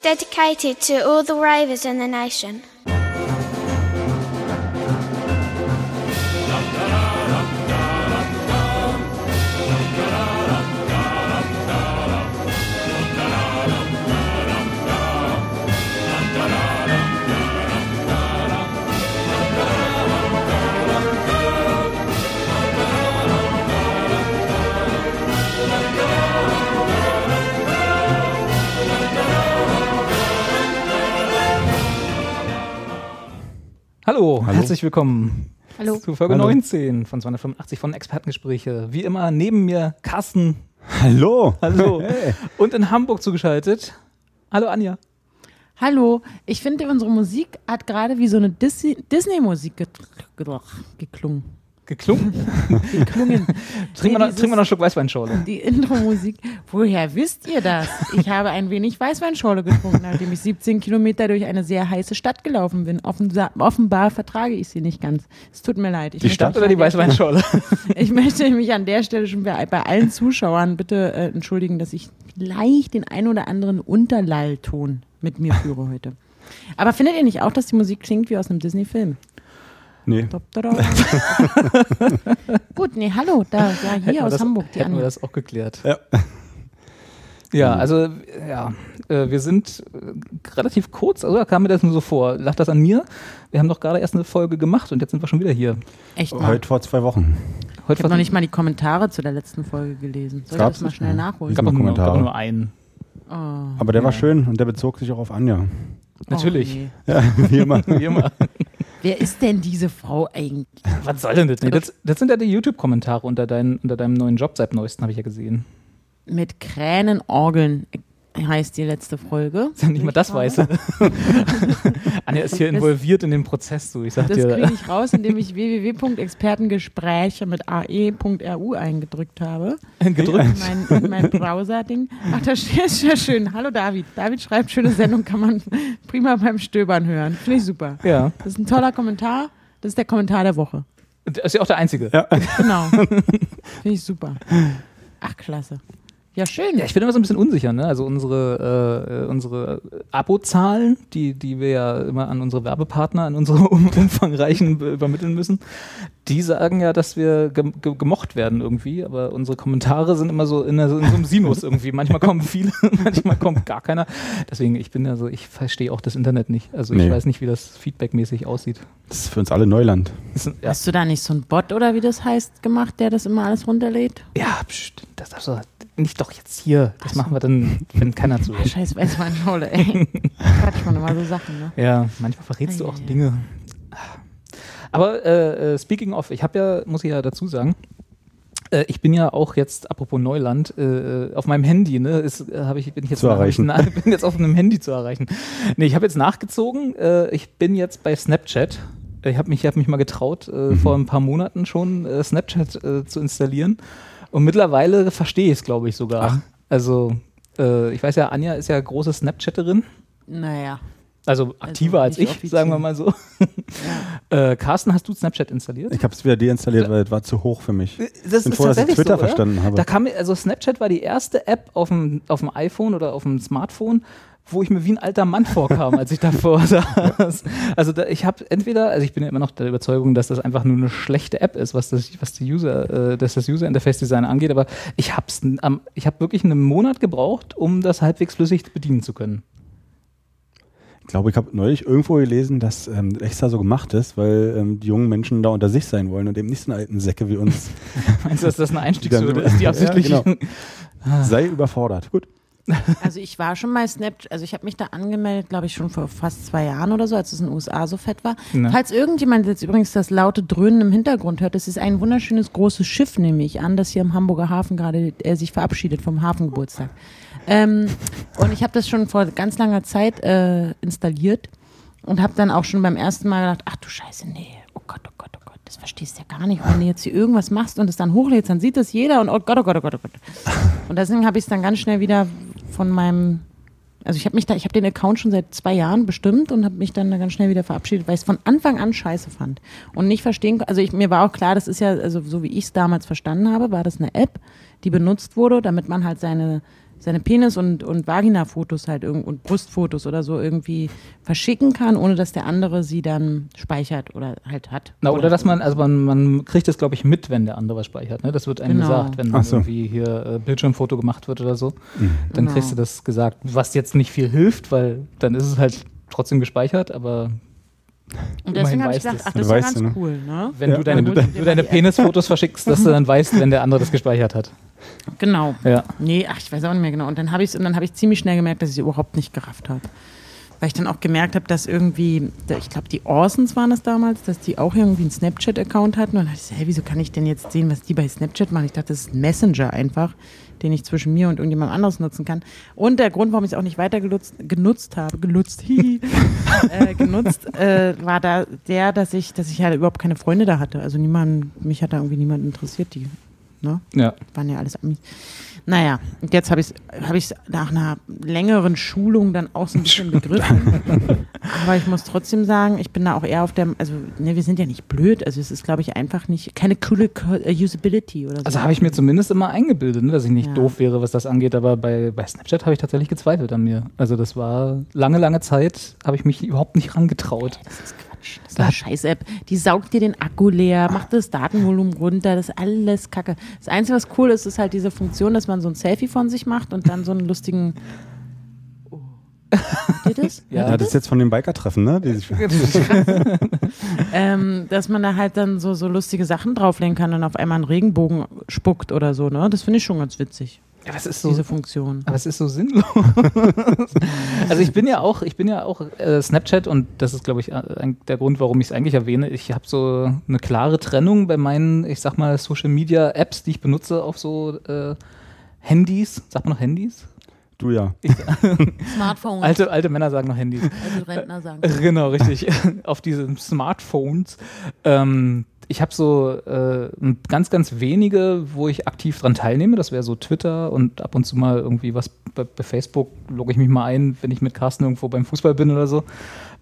Dedicated to all the ravers in the nation. Hallo, herzlich willkommen zu Folge 19 von 285 von Expertengespräche. Wie immer neben mir Carsten. Hallo. Hey. Und in Hamburg zugeschaltet. Hallo Anja. Hallo, ich finde, unsere Musik hat gerade wie so eine Disney-Musik geklungen. Geklungen? Trinken wir noch einen Schluck Weißweinschorle. Die Intro-Musik. Woher wisst ihr das? Ich habe ein wenig Weißweinschorle getrunken, nachdem ich 17 Kilometer durch eine sehr heiße Stadt gelaufen bin. Offenbar vertrage ich sie nicht ganz. Es tut mir leid. Die Stadt oder die Weißweinschorle? Ich möchte mich an der Stelle schon bei allen Zuschauern bitte entschuldigen, dass ich vielleicht den ein oder anderen Unterlallton mit mir führe heute. Aber findet ihr nicht auch, dass die Musik klingt wie aus einem Disney-Film? Nee. Gut, nee, hallo, hier aus Hamburg. Hätten wir das auch geklärt. Ja, also, wir sind relativ kurz, also kam mir das nur so vor. Lag das an mir? Wir haben doch gerade erst eine Folge gemacht und jetzt sind wir schon wieder hier. Echt mal? Heute vor 2 Wochen. Ich habe noch nicht mal die Kommentare zu der letzten Folge gelesen. Soll ich das mal schnell nachholen? Es gab nur einen. Oh, aber der war schön und der bezog sich auch auf Anja. Natürlich. Nee. Ja, wie immer. Wer ist denn diese Frau eigentlich? Was soll denn das? Nee, das sind ja die YouTube-Kommentare unter deinem neuen Job seit neuestem, habe ich ja gesehen. Mit Kränenorgeln heißt die letzte Folge. Ist ja nicht mal das Weiße. Anja ist hier involviert in den Prozess. So. Ich sag das dir. kriege ich raus, indem ich www.expertengespräche mit ae.ru eingedrückt habe. Gedrückt? In mein Browser-Ding. Ach, das ist ja schön. Hallo David. David schreibt, schöne Sendung, kann man prima beim Stöbern hören. Finde ich super. Ja. Das ist ein toller Kommentar. Das ist der Kommentar der Woche. Das ist ja auch der einzige. Ja. Genau. Finde ich super. Ach, klasse. Ja, schön. Ja, ich bin immer so ein bisschen unsicher, ne? Also unsere Abozahlen, die wir ja immer an unsere Werbepartner, an unsere umfangreichen übermitteln müssen, die sagen ja, dass wir gemocht werden irgendwie, aber unsere Kommentare sind immer so in so einem Sinus irgendwie. Manchmal kommen viele, manchmal kommt gar keiner. Deswegen, ich verstehe auch das Internet nicht. Also ich weiß nicht, wie das feedbackmäßig aussieht. Das ist für uns alle Neuland. Hast du da nicht so einen Bot oder wie das heißt gemacht, der das immer alles runterlädt? Ja, das darfst du nicht doch jetzt hier. Das machen wir dann, wenn keiner zuhört. Scheiß Weißweinschorle, ey. Quatsch man immer so Sachen, ne? Ja, manchmal verrätst du auch Dinge. Aber speaking of, muss ich ja dazu sagen, ich bin ja auch jetzt, apropos Neuland, auf meinem Handy, ne, bin jetzt auf einem Handy zu erreichen. Nee, ich habe jetzt nachgezogen, ich bin jetzt bei Snapchat. Ich habe mich mal getraut, vor ein paar Monaten schon Snapchat zu installieren. Und mittlerweile verstehe ich es, glaube ich, sogar. Ach. Also, ich weiß ja, Anja ist ja große Snapchatterin. Naja. Also aktiver als ich, offiziell. Sagen wir mal so. Ja. Carsten, hast du Snapchat installiert? Ich habe es wieder deinstalliert, weil es war zu hoch für mich. Das ist froh, dass ich Twitter verstanden habe. Snapchat war die erste App auf dem iPhone oder auf dem Smartphone, wo ich mir wie ein alter Mann vorkam, als ich davor saß. Also ich bin ja immer noch der Überzeugung, dass das einfach nur eine schlechte App ist, was das User-Interface-Design angeht, aber ich habe wirklich einen Monat gebraucht, um das halbwegs flüssig bedienen zu können. Ich glaube, ich habe neulich irgendwo gelesen, dass extra so gemacht ist, weil die jungen Menschen da unter sich sein wollen und eben nicht so eine alten Säcke wie uns. Meinst du, dass das eine Einstiegshürde ist, die absichtlich... Ja, genau. Sei überfordert. Gut. Also ich war schon mal Snapchat, also ich habe mich da angemeldet, glaube ich, schon vor fast 2 Jahren oder so, als es in den USA so fett war. Ja. Falls irgendjemand jetzt übrigens das laute Dröhnen im Hintergrund hört, das ist ein wunderschönes großes Schiff, nehme ich an, das hier im Hamburger Hafen gerade sich verabschiedet vom Hafengeburtstag. Und ich habe das schon vor ganz langer Zeit installiert und habe dann auch schon beim ersten Mal gedacht, ach du Scheiße, nee, oh Gott, das verstehst du ja gar nicht. Wenn du jetzt hier irgendwas machst und es dann hochlädst, dann sieht das jeder und oh Gott. Und deswegen habe ich es dann ganz schnell wieder von meinem, also ich habe den Account schon seit 2 Jahren bestimmt und habe mich dann ganz schnell wieder verabschiedet, weil ich es von Anfang an scheiße fand und nicht verstehen konnte. Also mir war auch klar, das ist ja, also so wie ich es damals verstanden habe, war das eine App, die benutzt wurde, damit man halt seine seine Penis- und Vagina-Fotos halt und Brustfotos oder so irgendwie verschicken kann, ohne dass der andere sie dann speichert oder halt hat. Oder dass man kriegt es, glaube ich, mit, wenn der andere was speichert. Ne? Das wird einem gesagt, wenn irgendwie hier Bildschirmfoto gemacht wird oder so. Dann kriegst du das gesagt, was jetzt nicht viel hilft, weil dann ist es halt trotzdem gespeichert, aber und deswegen habe ich gedacht, das ist ja ganz cool, ne? Wenn du deine Penisfotos verschickst, dass du dann weißt, wenn der andere das gespeichert hat. Genau. Ja. Nee, ich weiß auch nicht mehr genau. Und dann habe ich ziemlich schnell gemerkt, dass ich es überhaupt nicht gerafft habe. Weil ich dann auch gemerkt habe, dass irgendwie, ich glaube, die Orsons waren es damals, dass die auch irgendwie einen Snapchat-Account hatten. Und dann dachte ich so, hey, wieso kann ich denn jetzt sehen, was die bei Snapchat machen? Ich dachte, das ist ein Messenger einfach, den ich zwischen mir und irgendjemand anderes nutzen kann. Und der Grund, warum ich es auch nicht weiter genutzt habe, war da dass ich halt überhaupt keine Freunde da hatte. Also mich hat da irgendwie niemand interessiert, die, ne? Ja. Waren ja alles Amis. Naja, und jetzt habe ich es nach einer längeren Schulung dann auch so ein bisschen begriffen. Aber ich muss trotzdem sagen, ich bin da auch eher auf der, wir sind ja nicht blöd, also es ist, glaube ich, einfach keine coole Usability oder so. Also habe ich mir zumindest immer eingebildet, ne, dass ich nicht doof wäre, was das angeht, aber bei Snapchat habe ich tatsächlich gezweifelt an mir. Also das war lange Zeit, habe ich mich überhaupt nicht rangetraut. Das ist Quatsch. Das ist eine Scheiß-App. Die saugt dir den Akku leer, macht das Datenvolumen runter, das ist alles Kacke. Das Einzige, was cool ist, ist halt diese Funktion, dass man so ein Selfie von sich macht und dann so einen lustigen... Habt ihr das? Ja, das ist jetzt von dem Biker-Treffen, ne? Dass man da halt dann so lustige Sachen drauflegen kann und auf einmal einen Regenbogen spuckt oder so, ne? Das finde ich schon ganz witzig. Ja, was ist so, diese Funktion. Aber es ist so sinnlos. Also ich bin ja auch Snapchat und das ist, glaube ich, der Grund, warum ich es eigentlich erwähne. Ich habe so eine klare Trennung bei meinen, ich sag mal, Social-Media-Apps, die ich benutze auf so Handys. Sagt man noch Handys? Du ja. Smartphones. Alte Männer sagen noch Handys. Also Rentner sagen. Genau, richtig. Auf diesen Smartphones. Ich habe so ganz wenige, wo ich aktiv dran teilnehme. Das wäre so Twitter und ab und zu mal irgendwie was bei Facebook logge ich mich mal ein, wenn ich mit Carsten irgendwo beim Fußball bin oder so.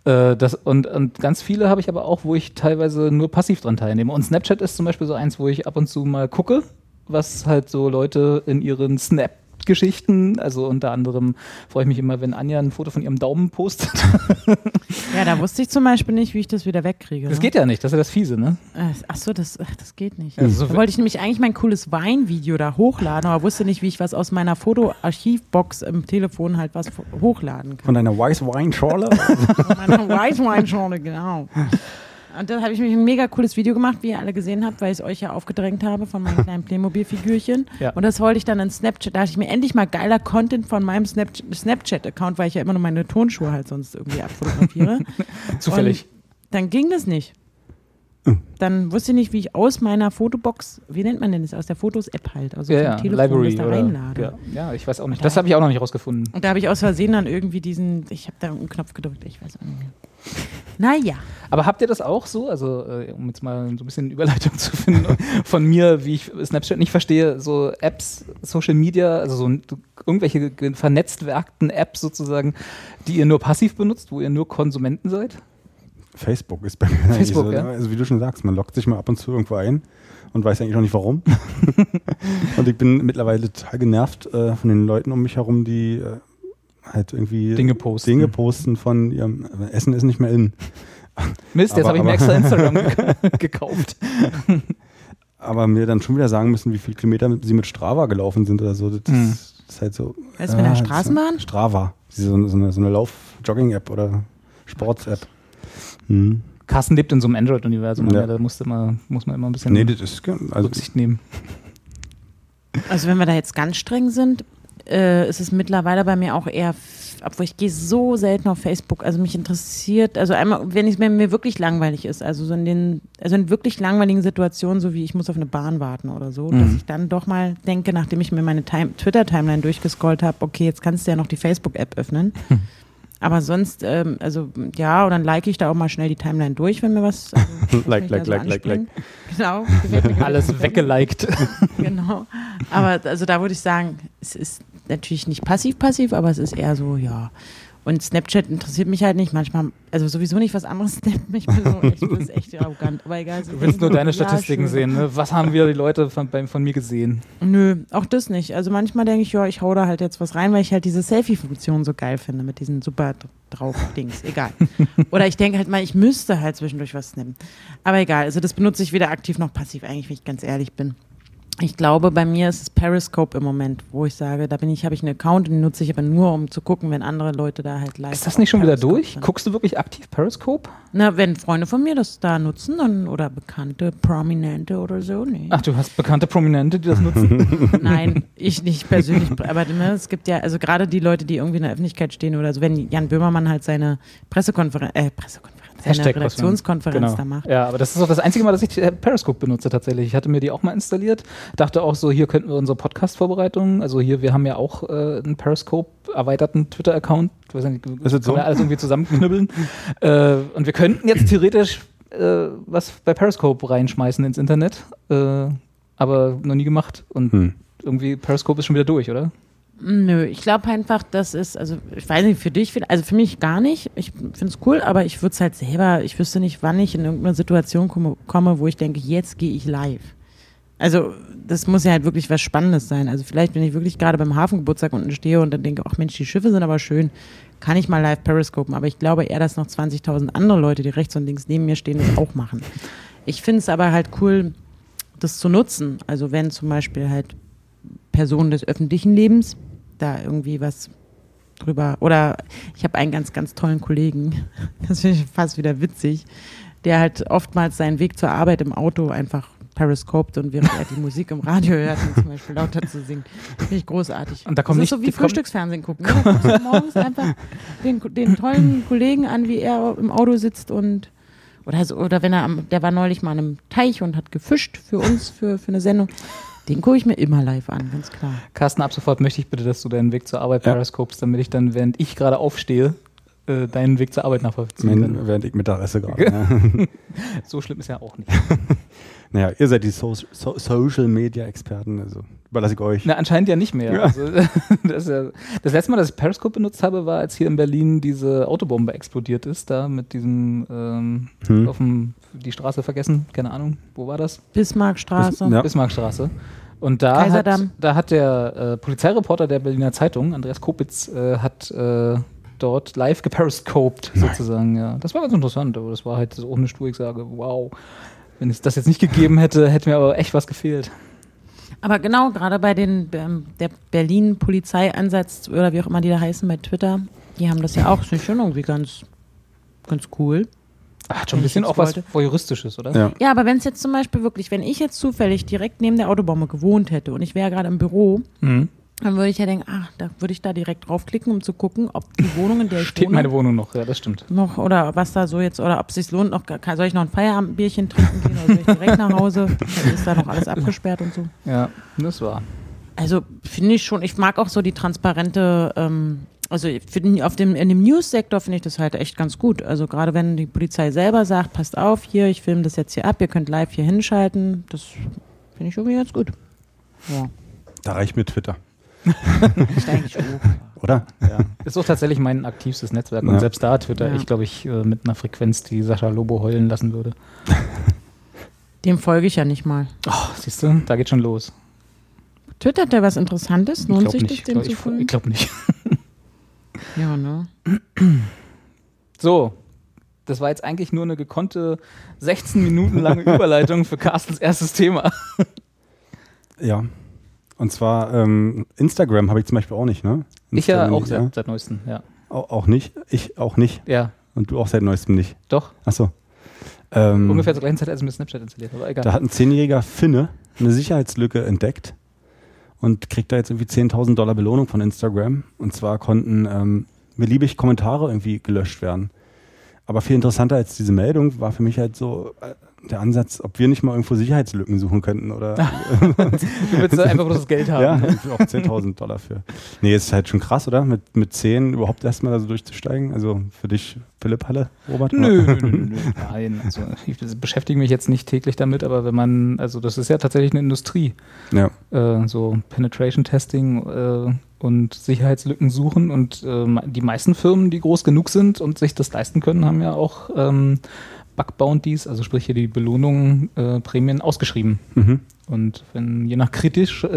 Und ganz viele habe ich aber auch, wo ich teilweise nur passiv dran teilnehme. Und Snapchat ist zum Beispiel so eins, wo ich ab und zu mal gucke, was halt so Leute in ihren Geschichten, also unter anderem freue ich mich immer, wenn Anja ein Foto von ihrem Daumen postet. Ja, da wusste ich zum Beispiel nicht, wie ich das wieder wegkriege. Das geht ja nicht, das ist ja das Fiese, ne? Achso, das geht nicht. Also da wollte ich nämlich eigentlich mein cooles Weinvideo da hochladen, aber wusste nicht, wie ich was aus meiner Fotoarchivbox im Telefon halt was hochladen kann. Von deiner Weißweinschorle? Von meiner Weißweinschorle, genau. Und da habe ich mich ein mega cooles Video gemacht, wie ihr alle gesehen habt, weil ich es euch ja aufgedrängt habe von meinen kleinen Playmobil-Figürchen. Ja. Und das wollte ich dann in Snapchat, da hatte ich mir endlich mal geiler Content von meinem Snapchat-Account, weil ich ja immer nur meine Tonschuhe halt sonst irgendwie abfotografiere. Zufällig. Und dann ging das nicht. Dann wusste ich nicht, wie ich aus meiner Fotobox, wie nennt man denn das, aus der Fotos-App halt, also vom Telefon Library das da reinlade. Ja, ich weiß auch nicht. Das habe ich auch noch nicht rausgefunden. Und da habe ich aus Versehen dann irgendwie ich habe da einen Knopf gedrückt, ich weiß auch nicht mehr. Naja. Aber habt ihr das auch so, also um jetzt mal so ein bisschen Überleitung zu finden von mir, wie ich Snapchat nicht verstehe, so Apps, Social Media, also so irgendwelche vernetzten Apps sozusagen, die ihr nur passiv benutzt, wo ihr nur Konsumenten seid? Facebook ist bei mir Facebook, so, ja? Also wie du schon sagst, man loggt sich mal ab und zu irgendwo ein und weiß eigentlich noch nicht warum. Und ich bin mittlerweile total genervt von den Leuten um mich herum, die halt irgendwie Dinge posten von ihrem Essen ist nicht mehr in. Mist, jetzt habe ich mir extra Instagram gekauft. Aber mir dann schon wieder sagen müssen, wie viele Kilometer sie mit Strava gelaufen sind oder so. Das ist halt so. Was mit der Straßenbahn? Strava. So eine Lauf-Jogging-App oder Sports-App. Carsten lebt in so einem Android-Universum, da muss man immer ein bisschen Rücksicht nehmen. Also wenn wir da jetzt ganz streng sind, ist es mittlerweile bei mir auch eher, obwohl ich gehe so selten auf Facebook, also mich interessiert, also einmal, wenn mir wirklich langweilig ist, also in wirklich langweiligen Situationen, so wie ich muss auf eine Bahn warten oder so, dass ich dann doch mal denke, nachdem ich mir meine Twitter-Timeline durchgescrollt habe, okay, jetzt kannst du ja noch die Facebook-App öffnen. Aber sonst, und dann like ich da auch mal schnell die Timeline durch, wenn mir was. Like. Genau. Alles weggeliked. Genau. Aber also da würde ich sagen, es ist natürlich nicht passiv, aber es ist eher so, ja. Und Snapchat interessiert mich halt nicht. Manchmal, also sowieso nicht, was anderes snappt mich. Ich bin echt arrogant. Aber egal. Du willst nur deine Statistiken sehen, ne? Was haben wir die Leute von mir gesehen? Nö, auch das nicht. Also manchmal denke ich, ja, ich hau da halt jetzt was rein, weil ich halt diese Selfie-Funktion so geil finde mit diesen super drauf-Dings. Egal. Oder ich denke halt mal, ich müsste halt zwischendurch was snappen. Aber egal. Also das benutze ich weder aktiv noch passiv eigentlich, wenn ich ganz ehrlich bin. Ich glaube, bei mir ist es Periscope im Moment, wo ich sage, habe ich einen Account, den nutze ich aber nur, um zu gucken, wenn andere Leute da halt live. Ist das nicht schon wieder durch? Sind. Guckst du wirklich aktiv Periscope? Na, wenn Freunde von mir das da nutzen, dann oder bekannte Prominente oder so, nee. Ach, du hast bekannte Prominente, die das nutzen? Nein, ich nicht persönlich, aber es gibt ja, also gerade die Leute, die irgendwie in der Öffentlichkeit stehen oder so, wenn Jan Böhmermann halt seine seine Redaktionskonferenz da macht. Ja, aber das ist auch das einzige Mal, dass ich Periscope benutze tatsächlich. Ich hatte mir die auch mal installiert. Dachte auch so, hier könnten wir unsere Podcast-Vorbereitungen, also hier, wir haben ja auch einen Periscope-erweiterten Twitter-Account. Ich weiß nicht, können wir alles irgendwie zusammenknüppeln. Und wir könnten jetzt theoretisch was bei Periscope reinschmeißen ins Internet, aber noch nie gemacht. Und irgendwie Periscope ist schon wieder durch, oder? Nö, ich glaube einfach, das ist, also ich weiß nicht, für dich, also für mich gar nicht. Ich finde es cool, aber ich würde es halt selber, ich wüsste nicht, wann ich in irgendeine Situation komme, wo ich denke, jetzt gehe ich live. Also das muss ja halt wirklich was Spannendes sein. Also vielleicht, wenn ich wirklich gerade beim Hafengeburtstag unten stehe und dann denke, ach Mensch, die Schiffe sind aber schön, kann ich mal live periscopen. Aber ich glaube eher, dass noch 20.000 andere Leute, die rechts und links neben mir stehen, das auch machen. Ich finde es aber halt cool, das zu nutzen. Also wenn zum Beispiel halt Personen des öffentlichen Lebens da irgendwie was drüber, oder ich habe einen ganz, ganz tollen Kollegen, das finde ich fast wieder witzig, der halt oftmals seinen Weg zur Arbeit im Auto einfach periscopt und während er die Musik im Radio hört, zum Beispiel lauter zu singen. Finde ich großartig. Und da kommt das ist so wie Frühstücksfernsehen gucken. Ne? Da guckst du morgens einfach den tollen Kollegen an, wie er im Auto sitzt und oder wenn der war neulich mal an einem Teich und hat gefischt für uns, für eine Sendung. Den gucke ich mir immer live an, ganz klar. Carsten, ab sofort möchte ich bitte, dass du deinen Weg zur Arbeit periscopest, damit ich dann, während ich gerade aufstehe, deinen Weg zur Arbeit nachvollziehen kann. Während ich Mittag esse gerade. So schlimm ist ja auch nicht. Naja, ihr seid die Social-Media-Experten, also überlasse ich euch. Na, anscheinend ja nicht mehr. Ja. Also, das letzte Mal, dass ich Periscope benutzt habe, war, als hier in Berlin diese Autobombe explodiert ist, da mit diesem auf die Straße vergessen, keine Ahnung, wo war das? Bismarckstraße. Bismarckstraße. Und da hat der Polizeireporter der Berliner Zeitung, Andreas Kopitz, hat dort live geperiscoped, sozusagen. Ja. Das war ganz interessant, aber das war halt so ohne Stur, ich sage, wow. Wenn es das jetzt nicht gegeben hätte, hätte mir aber echt was gefehlt. Aber genau, gerade bei der Berlin-Polizeieinsatz oder wie auch immer die da heißen bei Twitter, die haben das ja auch, das finde ich schon irgendwie ganz cool. Hat schon ein bisschen auch was Voyeuristisches, oder? Ja, aber wenn es jetzt zum Beispiel wirklich, wenn ich jetzt zufällig direkt neben der Autobombe gewohnt hätte und ich wäre gerade im Büro, dann würde ich ja denken, da würde ich da direkt draufklicken, um zu gucken, ob die Wohnung, in der ich steht wohne, meine Wohnung noch, ja, das stimmt. Noch, oder was da so jetzt, oder ob es sich lohnt, soll ich noch ein Feierabendbierchen trinken gehen oder soll ich direkt nach Hause? Dann ist da noch alles abgesperrt und so. Ja, das war. Also finde ich schon, ich mag auch so die transparente, also in dem News-Sektor finde ich das halt echt ganz gut. Also gerade wenn die Polizei selber sagt, passt auf, hier, ich filme das jetzt hier ab, ihr könnt live hier hinschalten, das finde ich irgendwie ganz gut. Ja. Da reicht mir Twitter. Ist eigentlich auch. Oder? Ja. Ist auch tatsächlich mein aktivstes Netzwerk. Und selbst da Twitter, ich glaube, ich mit einer Frequenz, die Sascha Lobo heulen lassen würde. Dem folge ich ja nicht mal. Oh, siehst du, da geht schon los. Twittert der was Interessantes? Lohnt sich das, dem zu folgen? Ich glaube nicht. Ja, ne? So, das war jetzt eigentlich nur eine gekonnte 16 Minuten lange Überleitung für Carstens erstes Thema. Ja. Und zwar Instagram habe ich zum Beispiel auch nicht, ne? Ich ja auch seit neuestem, ja. Auch nicht? Ich auch nicht? Ja. Und du auch seit neuestem nicht? Doch. Achso. Ungefähr zur gleichen Zeit, als ich mir Snapchat installiert habe, aber egal. Da hat ein 10-jähriger Finne eine Sicherheitslücke entdeckt und kriegt da jetzt irgendwie $10.000 Belohnung von Instagram. Und zwar konnten beliebig Kommentare irgendwie gelöscht werden. Aber viel interessanter als diese Meldung war für mich halt so der Ansatz, ob wir nicht mal irgendwo Sicherheitslücken suchen könnten oder. Du willst einfach bloß das Geld haben. Ja, auch $10.000 für. Nee, ist halt schon krass, oder? Mit 10 überhaupt erstmal da so durchzusteigen. Also für dich, Philipp Halle, Robert? Nö. Nein, also ich beschäftige mich jetzt nicht täglich damit, aber wenn man, also das ist ja tatsächlich eine Industrie. Ja. So Penetration Testing und Sicherheitslücken suchen. Und die meisten Firmen, die groß genug sind und sich das leisten können, haben ja auch Bug Bounties, also sprich hier die Belohnungen, Prämien ausgeschrieben. Und wenn je nach kritischen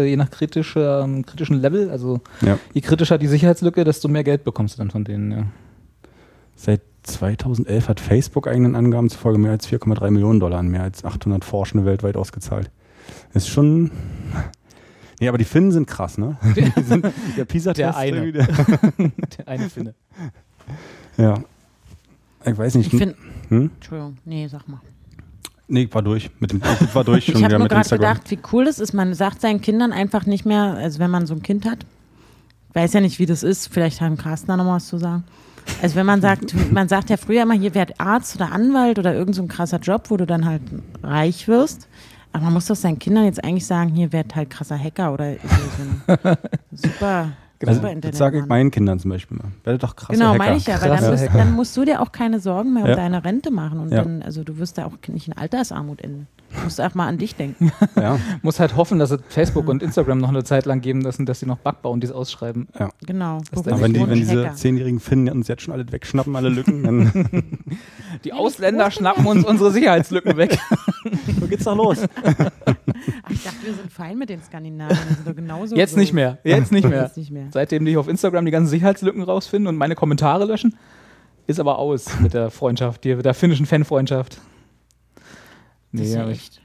Level, also je kritischer die Sicherheitslücke, desto mehr Geld bekommst du dann von denen. Ja. Seit 2011 hat Facebook eigenen Angaben zufolge mehr als 4,3 Millionen Dollar an mehr als 800 Forschende weltweit ausgezahlt. Das ist schon... Nee, aber die Finnen sind krass, ne? Der PISA-Test. Der eine Finne. Ja. Ich weiß nicht. Entschuldigung, nee, sag mal. Nee, war durch. Ich war durch schon wieder mit Instagram. Ich habe nur gerade gedacht, wie cool es ist. Man sagt seinen Kindern einfach nicht mehr, also wenn man so ein Kind hat, ich weiß ja nicht, wie das ist, vielleicht haben Carsten da noch mal was zu sagen. Also wenn man sagt ja früher immer, hier werd Arzt oder Anwalt oder irgend so ein krasser Job, wo du dann halt reich wirst. Aber man muss doch seinen Kindern jetzt eigentlich sagen, hier werd halt krasser Hacker oder so ein super Internet. Das sage ich meinen Kindern zum Beispiel mal. Werde doch krasser Hacker. Genau, meine ich ja, weil dann musst du dir auch keine Sorgen mehr um deine Rente machen und dann, also du wirst da auch nicht in Altersarmut enden. Du musst auch mal an dich denken. Ja. Muss halt hoffen, dass es Facebook und Instagram noch eine Zeit lang geben lassen, dass sie noch Bug bauen, die es ausschreiben. Ja. Genau. Aber wenn diese 10-jährigen Finnen uns jetzt schon alle wegschnappen, alle Lücken, dann... Die Ausländer schnappen uns unsere Sicherheitslücken weg. Wo geht's doch los? Ach, ich dachte, wir sind fein mit den Skandinaviern. Die sind doch genauso Jetzt so. nicht mehr. Jetzt nicht mehr. Seitdem die auf Instagram die ganzen Sicherheitslücken rausfinden und meine Kommentare löschen, ist aber aus mit der Freundschaft, mit der finnischen Fanfreundschaft. Das ist ja echt.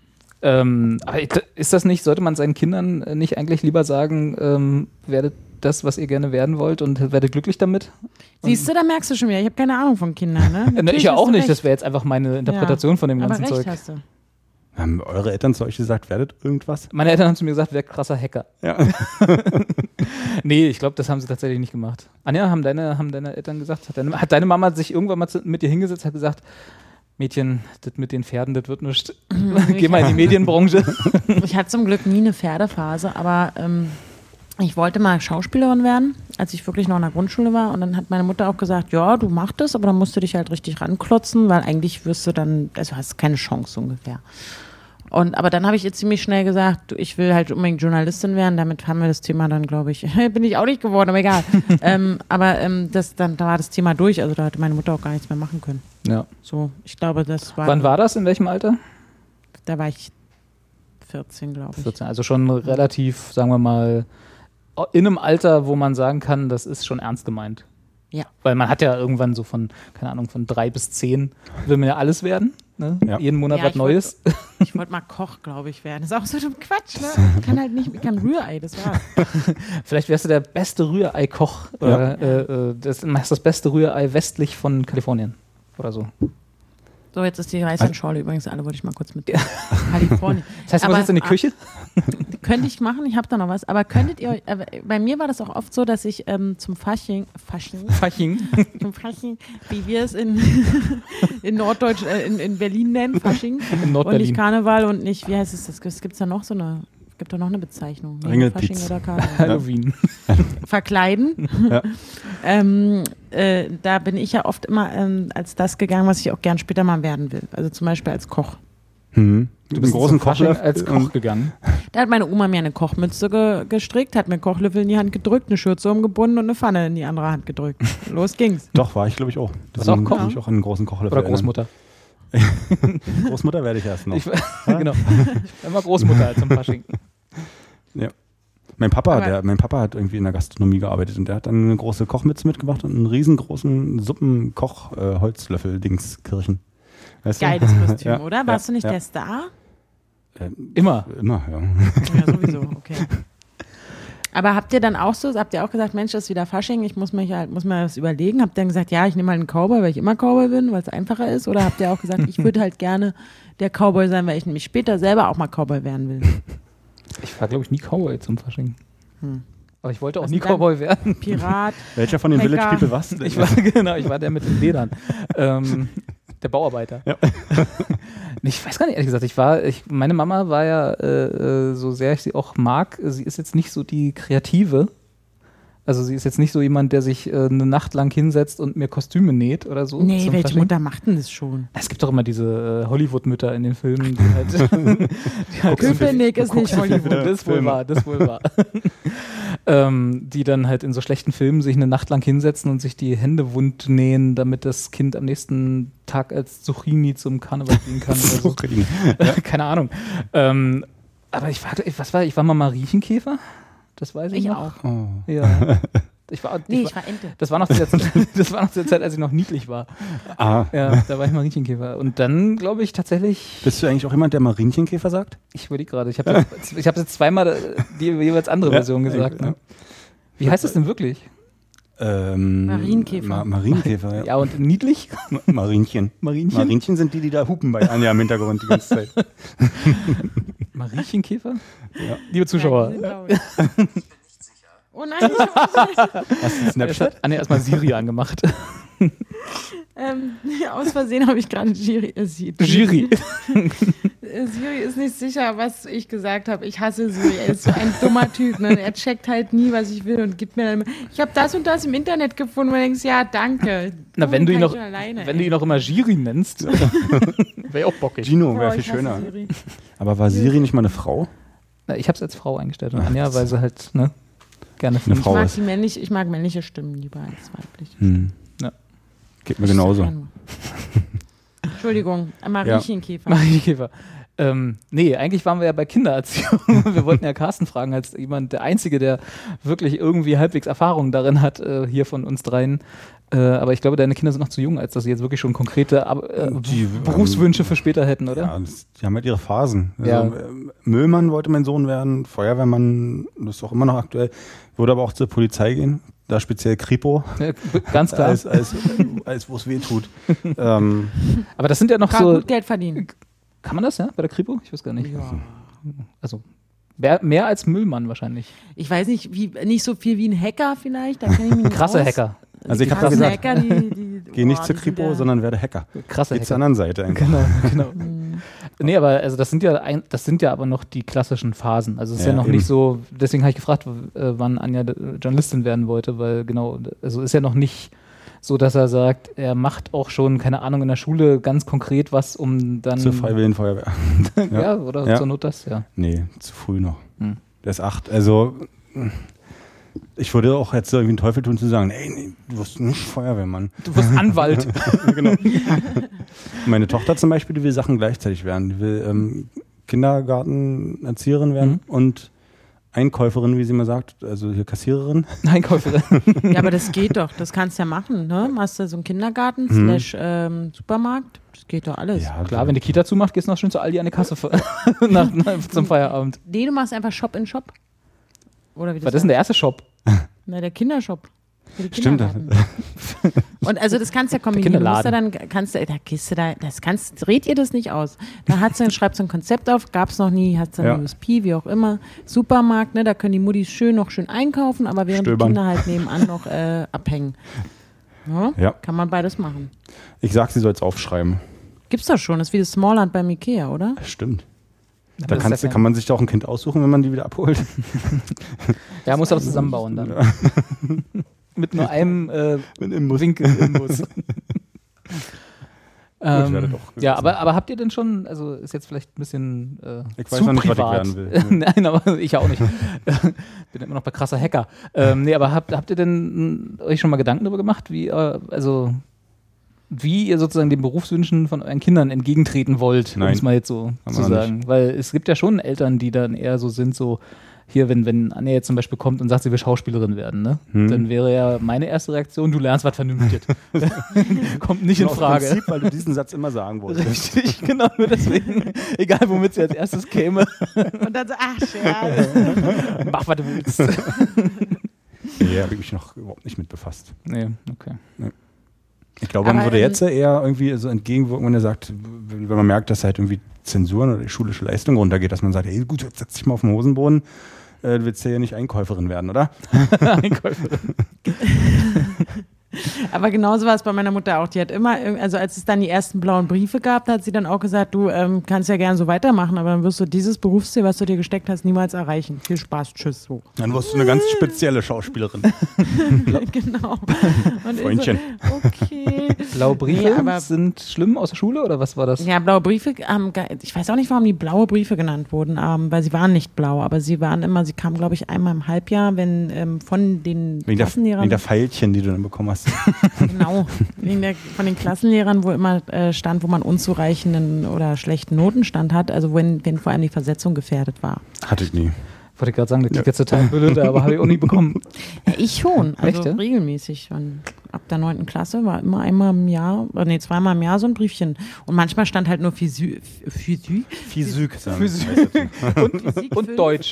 Ist das nicht, sollte man seinen Kindern nicht eigentlich lieber sagen, werdet das, was ihr gerne werden wollt und werdet glücklich damit? Siehst du, da merkst du schon wieder, ich habe keine Ahnung von Kindern. Ne? Ich ja auch nicht, das wäre jetzt einfach meine Interpretation von dem ganzen Zeug. Hast du. Haben eure Eltern zu euch gesagt, werdet irgendwas? Meine Eltern haben zu mir gesagt, werdet krasser Hacker. Ja. Nee, ich glaube, das haben sie tatsächlich nicht gemacht. Anja, haben deine Eltern gesagt, hat deine Mama sich irgendwann mal mit dir hingesetzt, hat gesagt, Mädchen, das mit den Pferden, das wird nichts. Geh mal in die Medienbranche. Ich hatte zum Glück nie eine Pferdephase, aber ich wollte mal Schauspielerin werden, als ich wirklich noch in der Grundschule war. Und dann hat meine Mutter auch gesagt, ja, du machst das, aber dann musst du dich halt richtig ranklotzen, weil eigentlich wirst du dann, also hast keine Chance ungefähr. Aber dann habe ich jetzt ziemlich schnell gesagt, ich will halt unbedingt Journalistin werden. Damit haben wir das Thema dann, glaube ich, bin ich auch nicht geworden, aber egal. Da war das Thema durch, also da hatte meine Mutter auch gar nichts mehr machen können. Ja. So, ich glaube, das war... Wann war das? In welchem Alter? Da war ich 14, glaube ich. 14, also schon relativ, sagen wir mal, in einem Alter, wo man sagen kann, das ist schon ernst gemeint. Ja. Weil man hat ja irgendwann so von 3 bis 10 will man ja alles werden. Ne? Ja. Jeden Monat was Neues. Ich wollte mal Koch, glaube ich, werden. Das ist auch so ein Quatsch, ne? Ich kann Rührei, das war's. Vielleicht wärst du der beste Rührei-Koch. Oder das beste Rührei westlich von Kalifornien. Oder so. So, jetzt ist die Reisschorle übrigens alle, wollte ich mal kurz mit Kalifornien. Das heißt, du musst jetzt in die Küche? Könnte ich machen, ich habe da noch was. Aber könntet ihr euch, bei mir war das auch oft so, dass ich zum Fasching, wie wir es in Norddeutsch, in Berlin nennen, Fasching. In Nordberlin. Und nicht Karneval und nicht, wie heißt es, es gibt da noch so eine, gibt da noch eine Bezeichnung. Ringelpiez. Fasching oder Karneval. Halloween. Verkleiden. Ja. Da bin ich ja oft immer als das gegangen, was ich auch gern später mal werden will. Also zum Beispiel als Koch. Du bist einen großen Kochlöffel als Koch gegangen. Da hat meine Oma mir eine Kochmütze gestrickt, hat mir einen Kochlöffel in die Hand gedrückt, eine Schürze umgebunden und eine Pfanne in die andere Hand gedrückt. Los ging's. Doch, war ich glaube ich auch. Das ist auch Koch? Ich auch einen großen Kochlöffel. Oder Großmutter. Großmutter werde ich erst noch. Genau. Ich war immer Großmutter zum Fasching. Ja. Mein Papa hat irgendwie in der Gastronomie gearbeitet und der hat dann eine große Kochmütze mitgebracht und einen riesengroßen Suppenkoch-Holzlöffel-Dingskirchen. Weißt du? Geiles Kostüm, ja, oder? Warst du nicht der Star? Immer. Immer, ja. Ja, sowieso, okay. Aber habt ihr auch gesagt, Mensch, das ist wieder Fasching, ich muss mir das überlegen? Habt ihr dann gesagt, ja, ich nehme halt einen Cowboy, weil ich immer Cowboy bin, weil es einfacher ist? Oder habt ihr auch gesagt, ich würde halt gerne der Cowboy sein, weil ich nämlich später selber auch mal Cowboy werden will? Ich war, glaube ich, nie Cowboy zum Fasching. Aber ich wollte auch nie Cowboy werden. Pirat. Welcher von den Village People warst du? Ich war der mit den Ledern. Der Bauarbeiter. Ja. Ich weiß gar nicht, ehrlich gesagt. Meine Mama war ja, so sehr ich sie auch mag, sie ist jetzt nicht so die Kreative. Also sie ist jetzt nicht so jemand, der sich eine Nacht lang hinsetzt und mir Kostüme näht oder so. Nee, welche Mutter macht denn das schon? Es gibt doch immer diese Hollywood-Mütter in den Filmen, die halt Köpenick ist nicht Hollywood. Das ist wohl wahr. Die dann halt in so schlechten Filmen sich eine Nacht lang hinsetzen und sich die Hände wund nähen, damit das Kind am nächsten Tag als Zucchini zum Karneval gehen kann. So. Keine Ahnung. Aber ich war mal Mariechenkäfer. Das weiß ich noch. Ich auch. Oh. Ja. Ich war Ente. Das war noch zu der Zeit, als ich noch niedlich war. Ah. Ja, da war ich Mariechenkäfer. Und dann, glaube ich, tatsächlich... Bist du eigentlich auch jemand, der Mariechenkäfer sagt? Ich überlege gerade. Ich habe jetzt zweimal die jeweils andere Version gesagt. Ne? Wie heißt das denn wirklich? Marienkäfer. Marienkäfer, ja. Ja, und niedlich? Marienchen. Marienchen sind die da hupen bei Anja im Hintergrund die ganze Zeit. Mariechenkäfer? Ja. Liebe Zuschauer. Oh nein, ich Hast du Snapchat? Anja erstmal Siri angemacht. Aus Versehen habe ich gerade Siri. Siri Siri ist nicht sicher, was ich gesagt habe. Ich hasse Siri. Er ist so ein dummer Typ. Ne? Er checkt halt nie, was ich will und gibt mir dann immer, ich habe das und das im Internet gefunden. Und du denkst, ja, danke. Na, wenn du ihn noch immer Siri nennst, wäre auch bockig. Gino wäre viel schöner. Siri. Aber war Siri nicht mal eine Frau? Na, ich habe es als Frau eingestellt. Und Anja, weil sie halt gerne eine Frau ist. Ich mag männliche Stimmen lieber als weibliche. Ja. Geht mir genauso. Entschuldigung, Mariechenkäfer. Mariechenkäfer. Nee, eigentlich waren wir ja bei Kindererziehung. Wir wollten ja Carsten fragen, als jemand, der Einzige, der wirklich irgendwie halbwegs Erfahrung darin hat, hier von uns dreien. Aber ich glaube, deine Kinder sind noch zu jung, als dass sie jetzt wirklich schon konkrete Berufswünsche für später hätten, oder? Ja, die haben halt ihre Phasen. Also, ja. Müllmann wollte mein Sohn werden, Feuerwehrmann, das ist auch immer noch aktuell, würde aber auch zur Polizei gehen. Da speziell Kripo. Ja, ganz klar. als wo es weh tut. Aber das sind ja noch so... gut Geld verdienen. Kann man das, ja, bei der Kripo? Ich weiß gar nicht. Ja. Also mehr als Müllmann wahrscheinlich. Ich weiß nicht, nicht so viel wie ein Hacker vielleicht. Da kenn ich mich nicht Krasse aus. Hacker. Also ich habe da gesagt, geh nicht zur Kripo, sondern werde Hacker. Krasse Hacker. Zur anderen Seite eigentlich. Genau. Nee, aber also das sind ja aber noch die klassischen Phasen. Also es ist ja noch eben nicht so, deswegen habe ich gefragt, wann Anja Journalistin werden wollte, weil also ist ja noch nicht so, dass er sagt, er macht auch schon, keine Ahnung, in der Schule ganz konkret was, um dann... Zur Freiwilligen Feuerwehr. Ja, oder zur Not das, ja. Nee, zu früh noch. Der ist 8, also... Ich würde auch jetzt irgendwie einen Teufel tun zu sagen, ey, nee, du wirst nicht Feuerwehrmann. Du wirst Anwalt. Genau. Meine Tochter zum Beispiel, die will Sachen gleichzeitig werden. Die will Kindergartenerzieherin werden und Einkäuferin, wie sie mal sagt, also hier Kassiererin. Einkäuferin. Ja, aber das geht doch, das kannst du ja machen, ne? Machst du so einen Kindergarten / Supermarkt, das geht doch alles. Ja, klar, wenn die Kita zumacht, gehst du noch schön zu Aldi an die Kasse zum Feierabend. Nee, du machst einfach Shop in Shop. Oder wie das Was ist denn der erste Shop? Na, der Kindershop. Stimmt. Und also das kannst du ja kombinieren. Dreht ihr das nicht aus. Da schreibt so ein Konzept auf, gab es noch nie, hat es dann USP, wie auch immer. Supermarkt, ne, da können die Muttis noch schön einkaufen, aber während die Kinder halt nebenan noch abhängen. Ja? Kann man beides machen. Ich sag, sie soll es aufschreiben. Gibt's doch schon, das ist wie das Smallland beim Ikea, oder? Stimmt. Da kann man sich doch ein Kind aussuchen, wenn man die wieder abholt. Ja, muss aber zusammenbauen dann. Ja. Mit nur einem Winkel im Bus. Ja, aber habt ihr denn schon, also ist jetzt vielleicht ein bisschen ich weiß noch nicht, privat. Was ich werden will. Nein, aber ich auch nicht. Bin immer noch bei krasser Hacker. Nee, aber habt ihr denn euch schon mal Gedanken darüber gemacht, wie ihr sozusagen den Berufswünschen von euren Kindern entgegentreten wollt, um es mal jetzt so zu sagen. Nicht. Weil es gibt ja schon Eltern, die dann eher so sind, so hier, wenn Anja jetzt zum Beispiel kommt und sagt, sie will Schauspielerin werden, ne? Dann wäre ja meine erste Reaktion, du lernst was Vernünftiges. Kommt nicht in Frage. Prinzip, weil du diesen Satz immer sagen wolltest. Richtig, genau, nur deswegen. Egal, womit sie als erstes käme. Und dann so, Scherz. Mach, was du willst. Nee, habe ich mich noch überhaupt nicht mit befasst. Nee, okay. Nee. Ich glaube, man würde jetzt eher irgendwie so entgegenwirken, wenn er sagt, wenn man merkt, dass halt irgendwie Zensuren oder die schulische Leistung runtergeht, dass man sagt, hey gut, jetzt setz dich mal auf den Hosenboden, du willst ja nicht Einkäuferin werden, oder? Einkäuferin. Aber genauso war es bei meiner Mutter auch. Die hat immer, also als es dann die ersten blauen Briefe gab, hat sie dann auch gesagt, du kannst ja gerne so weitermachen, aber dann wirst du dieses Berufsziel, was du dir gesteckt hast, niemals erreichen. Viel Spaß, tschüss. So. Dann wirst du eine ganz spezielle Schauspielerin. Genau. Und Freundchen. so, okay. Blaue Briefe sind schlimm aus der Schule oder was war das? Ja, blaue Briefe, ich weiß auch nicht, warum die blaue Briefe genannt wurden, weil sie waren nicht blau, aber sie kamen, glaube ich, einmal im Halbjahr, wenn von den Klassenlehrern. Wegen der Pfeilchen, die du dann bekommen hast. Genau, von den Klassenlehrern, wo immer stand, wo man unzureichenden oder schlechten Notenstand hat, also wenn vor allem die Versetzung gefährdet war. Hatte ich nie. Wollte ich gerade sagen, das klingt jetzt total blöd, aber habe ich auch nie bekommen. Ja, ich schon, also echt, ja? Regelmäßig. Und ab der 9. Klasse war immer einmal im Jahr, zweimal im Jahr so ein Briefchen. Und manchmal stand halt nur Physik. Und Deutsch.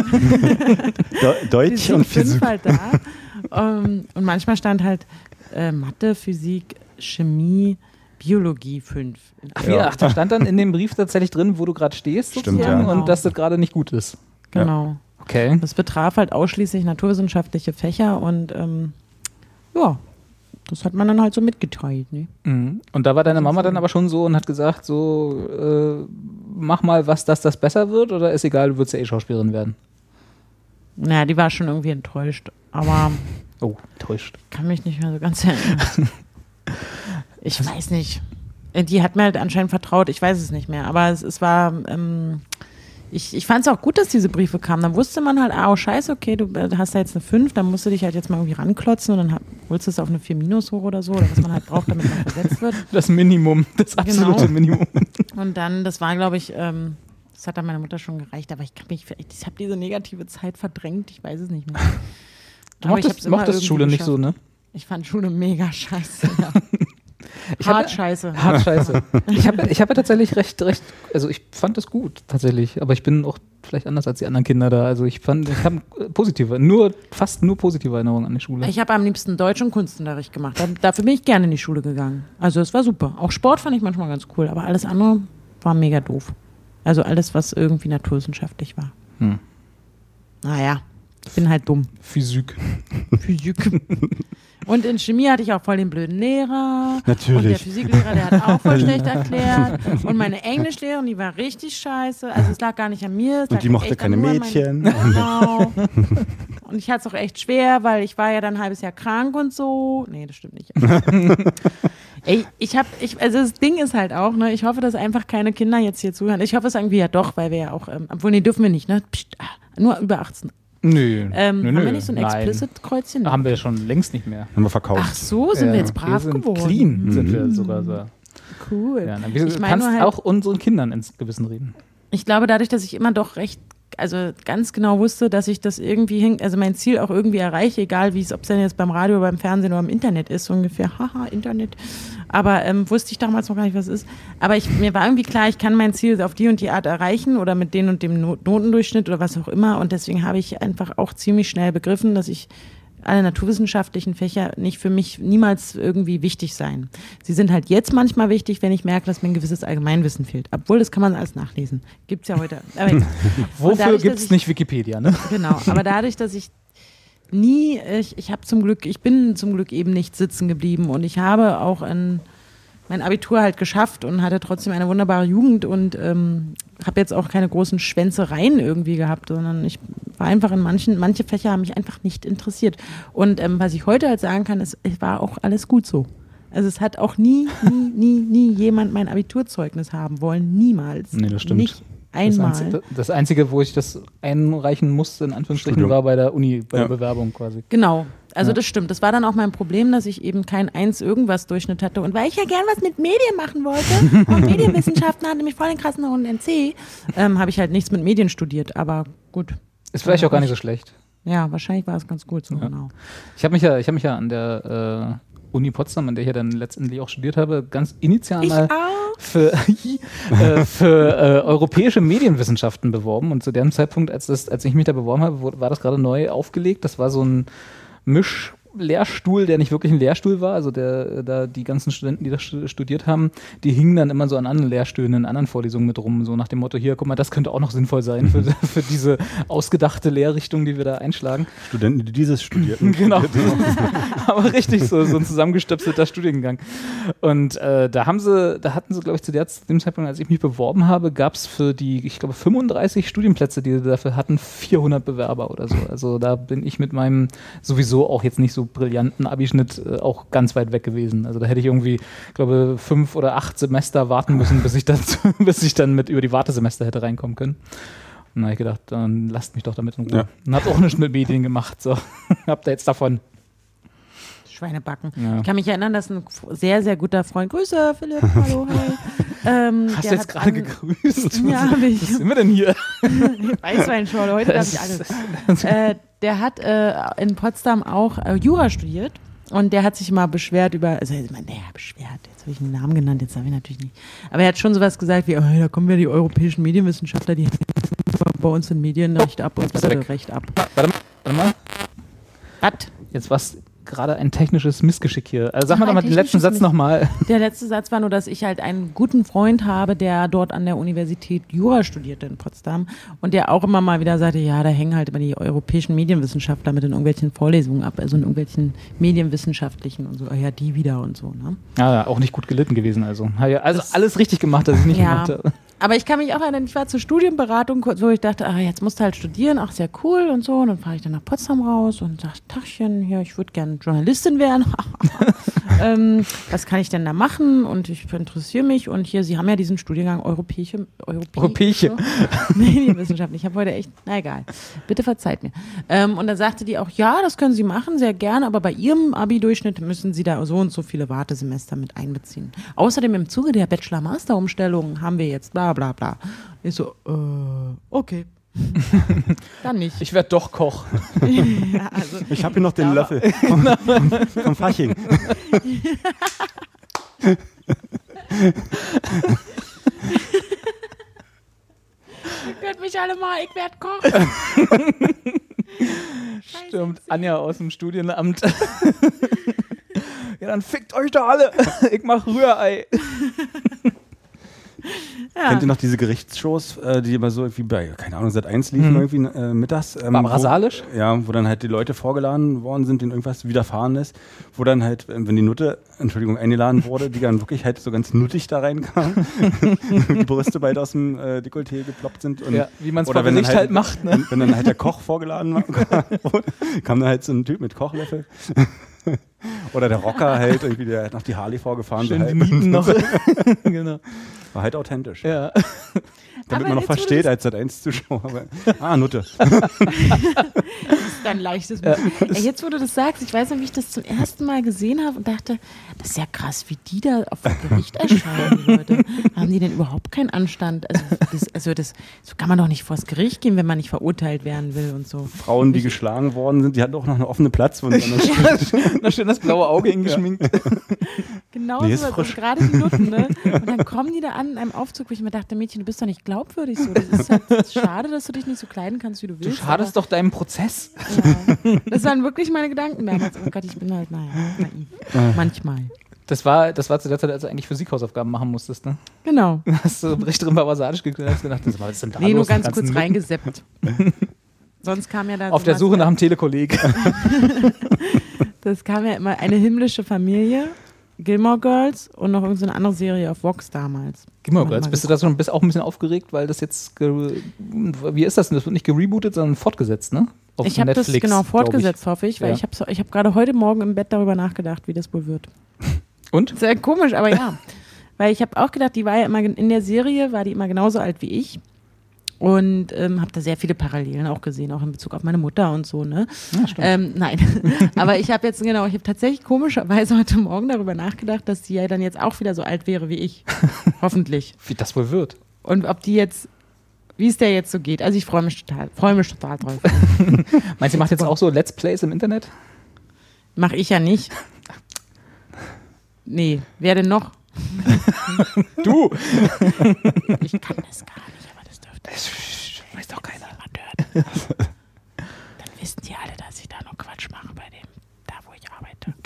Deutsch und Physik. Halt da. Und manchmal stand halt Mathe, Physik, Chemie, Biologie 5. Ach, da stand dann in dem Brief tatsächlich drin, wo du gerade stehst, Stimmt, sozusagen, ja. und dass das gerade nicht gut ist. Genau. Ja. Okay. Das betraf halt ausschließlich naturwissenschaftliche Fächer und ja, das hat man dann halt so mitgeteilt. Ne? Mhm. Und da war deine Mama dann aber schon so und hat gesagt, so mach mal was, dass das besser wird, oder ist egal, du würdest ja eh Schauspielerin werden? Naja, die war schon irgendwie enttäuscht, aber enttäuscht. Kann mich nicht mehr so ganz erinnern. Ich weiß nicht. Die hat mir halt anscheinend vertraut, ich weiß es nicht mehr, aber es war... Ich fand es auch gut, dass diese Briefe kamen. Dann wusste man halt, scheiße, okay, du hast da jetzt eine 5, dann musst du dich halt jetzt mal irgendwie ranklotzen und dann holst du es auf eine 4- hoch oder so, oder was man halt braucht, damit man versetzt wird. Das Minimum, das absolute Minimum. Und dann, das war, glaube ich, das hat dann meiner Mutter schon gereicht, aber ich habe diese negative Zeit verdrängt, ich weiß es nicht mehr. Du mochtest Schule nicht so, ne? Ich fand Schule mega scheiße, ja. Hart scheiße. Ich habe ja tatsächlich recht, also ich fand das gut, tatsächlich, aber ich bin auch vielleicht anders als die anderen Kinder da, also ich habe fast nur positive Erinnerungen an die Schule. Ich habe am liebsten Deutsch- und Kunstunterricht gemacht, dafür bin ich gerne in die Schule gegangen, also es war super, auch Sport fand ich manchmal ganz cool, aber alles andere war mega doof, also alles, was irgendwie naturwissenschaftlich war. Naja, ich bin halt dumm. Physik. Und in Chemie hatte ich auch voll den blöden Lehrer. Natürlich. Und der Physiklehrer, der hat auch voll schlecht erklärt. Und meine Englischlehrerin, die war richtig scheiße. Also es lag gar nicht an mir. Und die mochte keine Mädchen. Genau. Und ich hatte es auch echt schwer, weil ich war ja dann ein halbes Jahr krank und so. Nee, das stimmt nicht. Ey, also das Ding ist halt auch, ne, ich hoffe, dass einfach keine Kinder jetzt hier zuhören. Ich hoffe es irgendwie ja doch, weil wir ja auch, obwohl, nee, dürfen wir nicht, ne? Psst, nur über 18. Nö. Haben wir nicht so ein Explicit-Kreuzchen? Haben wir schon längst nicht mehr. Haben wir verkauft. Ach so, sind wir jetzt brav geworden. Clean sind wir sogar so. Cool. Ja, du kannst halt auch unseren Kindern ins Gewissen reden. Ich glaube, dadurch, dass ich immer doch recht, also ganz genau wusste, dass ich das irgendwie also mein Ziel auch irgendwie erreiche, egal wie es, ob es denn jetzt beim Radio, beim Fernsehen oder im Internet ist, so ungefähr, haha, Internet. Aber wusste ich damals noch gar nicht, was es ist. Aber mir war irgendwie klar, ich kann mein Ziel auf die und die Art erreichen oder mit den und dem Notendurchschnitt oder was auch immer. Und deswegen habe ich einfach auch ziemlich schnell begriffen, dass ich alle naturwissenschaftlichen Fächer nicht für mich niemals irgendwie wichtig sein. Sie sind halt jetzt manchmal wichtig, wenn ich merke, dass mir ein gewisses Allgemeinwissen fehlt. Obwohl, das kann man alles nachlesen. Gibt's ja heute. Wofür gibt's nicht Wikipedia, ne? Genau, aber dadurch, dass ich ich bin zum Glück eben nicht sitzen geblieben und ich habe auch mein Abitur halt geschafft und hatte trotzdem eine wunderbare Jugend und habe jetzt auch keine großen Schwänzereien irgendwie gehabt, sondern ich war einfach manche Fächer haben mich einfach nicht interessiert. Und was ich heute halt sagen kann, es war auch alles gut so. Also es hat auch nie jemand mein Abiturzeugnis haben wollen, niemals. Nee, das stimmt. Nicht einmal. Das Einzige, wo ich das einreichen musste, in Anführungsstrichen, Studium. War bei der Uni, bei der Bewerbung quasi. Genau, also das stimmt. Das war dann auch mein Problem, dass ich eben kein 1-Irgendwas-Durchschnitt hatte. Und weil ich ja gern was mit Medien machen wollte und Medienwissenschaften hatte mich voll den krassen Runden NC, habe ich halt nichts mit Medien studiert, aber gut. Ist vielleicht auch gar nicht so schlecht. Ja, wahrscheinlich war es ganz gut so, genau. Ich habe mich ja an der Uni Potsdam, an der ich ja dann letztendlich auch studiert habe, ganz initial mal für europäische Medienwissenschaften beworben. Und zu dem Zeitpunkt, als ich mich da beworben habe, war das gerade neu aufgelegt. Das war so ein Lehrstuhl, der nicht wirklich ein Lehrstuhl war, also die ganzen Studenten, die da studiert haben, die hingen dann immer so an anderen Lehrstühlen, in anderen Vorlesungen mit rum, so nach dem Motto, hier, guck mal, das könnte auch noch sinnvoll sein für diese ausgedachte Lehrrichtung, die wir da einschlagen. Studenten, die dieses studierten. Genau. Aber richtig so ein zusammengestöpselter Studiengang. Und da hatten sie, glaube ich, zu dem Zeitpunkt, als ich mich beworben habe, gab es für die, ich glaube, 35 Studienplätze, die sie dafür hatten, 400 Bewerber oder so. Also da bin ich mit meinem sowieso auch jetzt nicht so brillanten Abischnitt auch ganz weit weg gewesen. Also da hätte ich irgendwie, glaube 5 oder 8 Semester warten müssen, bis ich dann mit über die Wartesemester hätte reinkommen können. Und dann habe ich gedacht, dann lasst mich doch damit in Ruhe. Ja. Und habe auch nichts mit Medien gemacht. So, habt ihr jetzt davon. Schweinebacken. Ja. Ich kann mich erinnern, dass ein sehr, sehr guter Freund, Grüße Philipp, hallo, hi. Hast du jetzt gerade gegrüßt? Ja, habe ich. Was sind wir denn hier? Weißweinschorle, heute darf ich alles. Der hat in Potsdam auch Jura studiert und der hat sich mal beschwert über, also jetzt habe ich einen Namen genannt, jetzt habe ich natürlich nicht. Aber er hat schon sowas gesagt wie, da kommen ja die europäischen Medienwissenschaftler, die bei uns in Medienrecht ab und Recht ab. Warte mal. Was? Jetzt was? Gerade ein technisches Missgeschick hier. Also sag mal doch mal den letzten Satz nochmal. Der letzte Satz war nur, dass ich halt einen guten Freund habe, der dort an der Universität Jura studierte in Potsdam und der auch immer mal wieder sagte, ja, da hängen halt immer die europäischen Medienwissenschaftler mit in irgendwelchen Vorlesungen ab, also in irgendwelchen medienwissenschaftlichen und so, ja, die wieder und so. Ne? Ja, auch nicht gut gelitten gewesen also. Also alles richtig gemacht, dass ich nicht gemacht habe. Aber ich kann mich auch erinnern, ich war zur Studienberatung, wo ich dachte, jetzt musst du halt studieren, sehr cool und so. Und dann fahre ich dann nach Potsdam raus und sage, Tachchen, ja, ich würde gerne Journalistin werden. Was kann ich denn da machen? Und ich interessiere mich. Und hier, Sie haben ja diesen Studiengang Europäische. Medienwissenschaft. Ich habe heute echt, na egal. Bitte verzeiht mir. Und dann sagte die auch, ja, das können Sie machen, sehr gerne, aber bei Ihrem Abi-Durchschnitt müssen Sie da so und so viele Wartesemester mit einbeziehen. Außerdem im Zuge der Bachelor-Master-Umstellung haben wir jetzt bla bla. Ich so, okay. Dann nicht. Ich werde doch Koch. Ja, also, ich habe hier noch den Löffel vom Fasching. Ihr könnt mich alle mal, ich werde Koch. Stimmt, Anja aus dem Studienamt. Ja, dann fickt euch doch alle. Ich mach Rührei. Ja. Kennt ihr noch diese Gerichtsshows, die immer so irgendwie bei, keine Ahnung, Sat.1 liefen irgendwie mittags? Barbara Salisch? Ja, wo dann halt die Leute vorgeladen worden sind, denen irgendwas widerfahren ist, wo dann halt, wenn die Nutte, eingeladen wurde, die dann wirklich halt so ganz nuttig da reinkam, die Brüste beide aus dem Dekolleté geploppt sind. Und, ja, wie man es vor Gericht halt macht. Ne? Wenn dann halt der Koch vorgeladen war, kam dann halt so ein Typ mit Kochlöffel. Oder der Rocker halt, irgendwie, der hat noch die Harley vorgefahren. Schön die Mieten noch. Genau. War halt authentisch. Ja. Damit aber man noch versteht als Sat.1-Zuschauer. Nutte. Das ist ein leichtes Bild. Ja. Jetzt, wo du das sagst, ich weiß noch, wie ich das zum ersten Mal gesehen habe und dachte, das ist ja krass, wie die da auf dem Gericht erscheinen, die Leute. Haben die denn überhaupt keinen Anstand? So kann man doch nicht vors Gericht gehen, wenn man nicht verurteilt werden will und so. Frauen, die geschlagen worden sind, die hatten auch noch eine offene Platzwunde. Da schön das blaue Auge hingeschminkt. Ja. Genau so, also gerade die Nutten, ne? Und dann kommen die da an in einem Aufzug, wo ich mir dachte, Mädchen, du bist doch nicht glaubwürdig so. Das ist halt schade, dass du dich nicht so kleiden kannst, wie du willst. Du schadest doch deinem Prozess. Ja, das waren wirklich meine Gedanken damals. Oh Gott, ich bin halt, naiv. Manchmal. Das war zu der Zeit, als du eigentlich Physikhausaufgaben machen musstest, ne? Genau. Hast du Richterin Barbara-Salisch gedacht, was ist denn da los? Nur ganz kurz reingeseppt. Sonst kam ja da auf der Suche nach einem Telekolleg. Das kam ja immer eine himmlische Familie, Gilmore Girls und noch irgendeine andere Serie auf Vox damals. Gilmore Girls, bist du da schon auch ein bisschen aufgeregt, weil das jetzt, wie ist das denn? Das wird nicht gerebootet, sondern fortgesetzt, ne? Ich habe das genau fortgesetzt, hoffe ich, weil ich habe gerade heute Morgen im Bett darüber nachgedacht, wie das wohl wird. Und? Sehr komisch, aber ja. Weil ich habe auch gedacht, die war ja immer in der Serie, war die immer genauso alt wie ich. Und habe da sehr viele Parallelen auch gesehen, auch in Bezug auf meine Mutter und so, ne? Ja, stimmt. Nein, aber ich habe tatsächlich komischerweise heute Morgen darüber nachgedacht, dass sie ja dann jetzt auch wieder so alt wäre wie ich. Hoffentlich. Wie das wohl wird. Und ob die jetzt, wie es der jetzt so geht. Also ich freue mich total drauf. Meinst du, macht jetzt auch so Let's Plays im Internet? Mach ich ja nicht. Nee, wer denn noch? Du! Ich kann das gar nicht. Das weiß doch keiner. Dann wissen die alle, dass ich da noch Quatsch mache da wo ich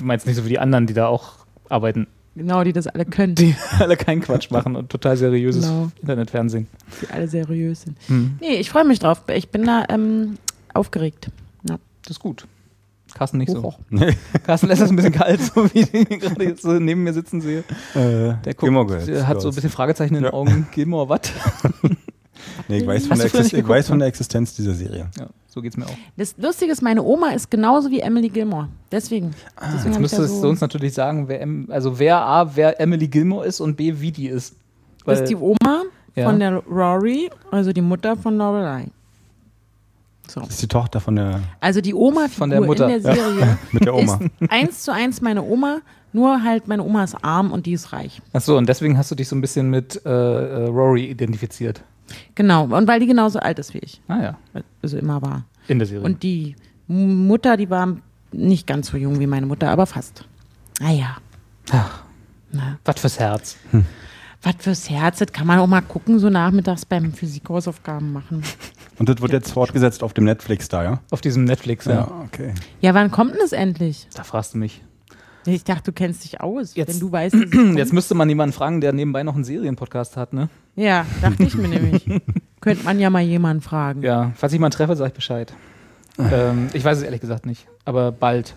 Du meinst nicht so wie die anderen, die da auch arbeiten. Genau, die das alle können. Die alle keinen Quatsch machen und total seriöses Internetfernsehen. Die alle seriös sind. Nee, ich freue mich drauf. Ich bin da aufgeregt. Ja. Das ist gut. Carsten nicht so. Carsten lässt das ein bisschen kalt, so wie ich ihn gerade jetzt so neben mir sitzen sehe. Der guckt, der hat so ein bisschen Fragezeichen in den Augen. Gilmore, was? Nee, ich weiß von der Existenz dieser Serie. Ja, so geht's mir auch. Das Lustige ist, meine Oma ist genauso wie Emily Gilmore. Deswegen. Jetzt müsstest du uns natürlich sagen, wer Emily Gilmore ist und B, wie die ist. Das ist die Oma von der Rory, also die Mutter von Lorelei. So. Das ist die Tochter von der... Also die Oma von der Mutter in der Serie mit der Oma. ist 1:1 meine Oma, nur halt meine Oma ist arm und die ist reich. Achso, und deswegen hast du dich so ein bisschen mit Rory identifiziert. Genau, und weil die genauso alt ist wie ich. Ah ja. Also immer war. In der Serie. Und die Mutter, die war nicht ganz so jung wie meine Mutter, aber fast. Naja. Ach, was fürs Herz. Was fürs Herz, das kann man auch mal gucken, so nachmittags beim Physikhausaufgaben machen. Und das wird jetzt fortgesetzt auf dem Netflix da, ja? Auf diesem Netflix, ja. Okay. Ja, wann kommt denn das endlich? Da fragst du mich. Ich dachte, du kennst dich aus, jetzt, wenn du weißt, dass es jetzt müsste man jemanden fragen, der nebenbei noch einen Serienpodcast hat, ne? Ja, dachte ich mir nämlich. Könnte man ja mal jemanden fragen. Ja, falls ich mal treffe, sag ich Bescheid. Ich weiß es ehrlich gesagt nicht, aber bald.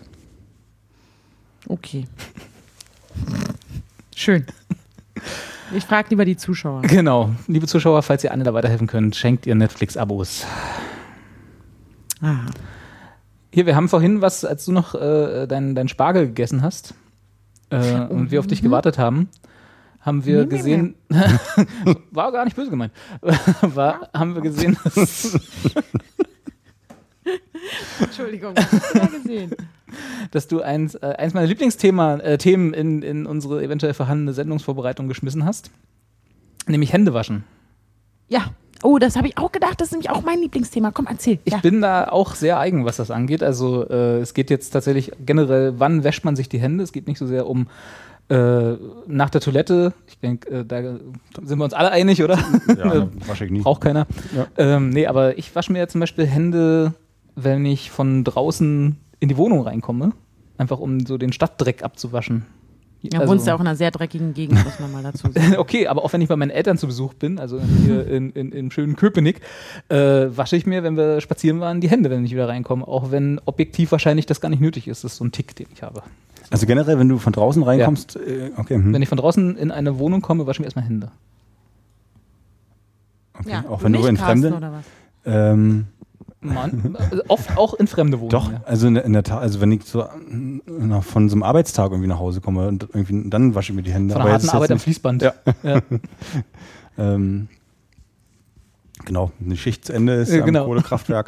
Okay. Schön. Ich frage lieber die Zuschauer. Genau. Liebe Zuschauer, falls ihr Anne da weiterhelfen könnt, schenkt ihr Netflix-Abos. Aha. Hier, wir haben vorhin als du noch dein Spargel gegessen hast und wir auf dich gewartet haben wir gesehen, war gar nicht böse gemeint, haben wir gesehen, Entschuldigung, was hast du da gesehen? Dass du eins meiner Lieblingsthemen in unsere eventuell vorhandene Sendungsvorbereitung geschmissen hast, nämlich Hände waschen. Ja. Oh, das habe ich auch gedacht, das ist nämlich auch mein Lieblingsthema. Komm, erzähl. Ich bin da auch sehr eigen, was das angeht. Also es geht jetzt tatsächlich generell, wann wäscht man sich die Hände? Es geht nicht so sehr um nach der Toilette. Ich denke, da sind wir uns alle einig, oder? Ja, wasche ich nie. Braucht keiner. Ja. Nee, aber ich wasche mir ja zum Beispiel Hände, wenn ich von draußen in die Wohnung reinkomme. Einfach um so den Stadtdreck abzuwaschen. Ja, wohnst ja auch in einer sehr dreckigen Gegend, muss man mal dazu sagen. Okay, aber auch wenn ich bei meinen Eltern zu Besuch bin, also hier in schönen Köpenick, wasche ich mir, wenn wir spazieren waren, die Hände, wenn ich wieder reinkomme. Auch wenn objektiv wahrscheinlich das gar nicht nötig ist. Das ist so ein Tick, den ich habe. So. Also generell, wenn du von draußen reinkommst, okay. Wenn ich von draußen in eine Wohnung komme, wasche ich mir erstmal Hände. Okay. Ja, auch wenn du in Fremde... Oder was? Mann, oft auch in fremde Wohnungen. Doch, ja. Also in der Tat, also wenn ich so von so einem Arbeitstag irgendwie nach Hause komme und irgendwie, dann wasche ich mir die Hände. Von einer harten Arbeit am Fließband. Ja. Genau, eine Schicht zu Ende ist am Kohlekraftwerk.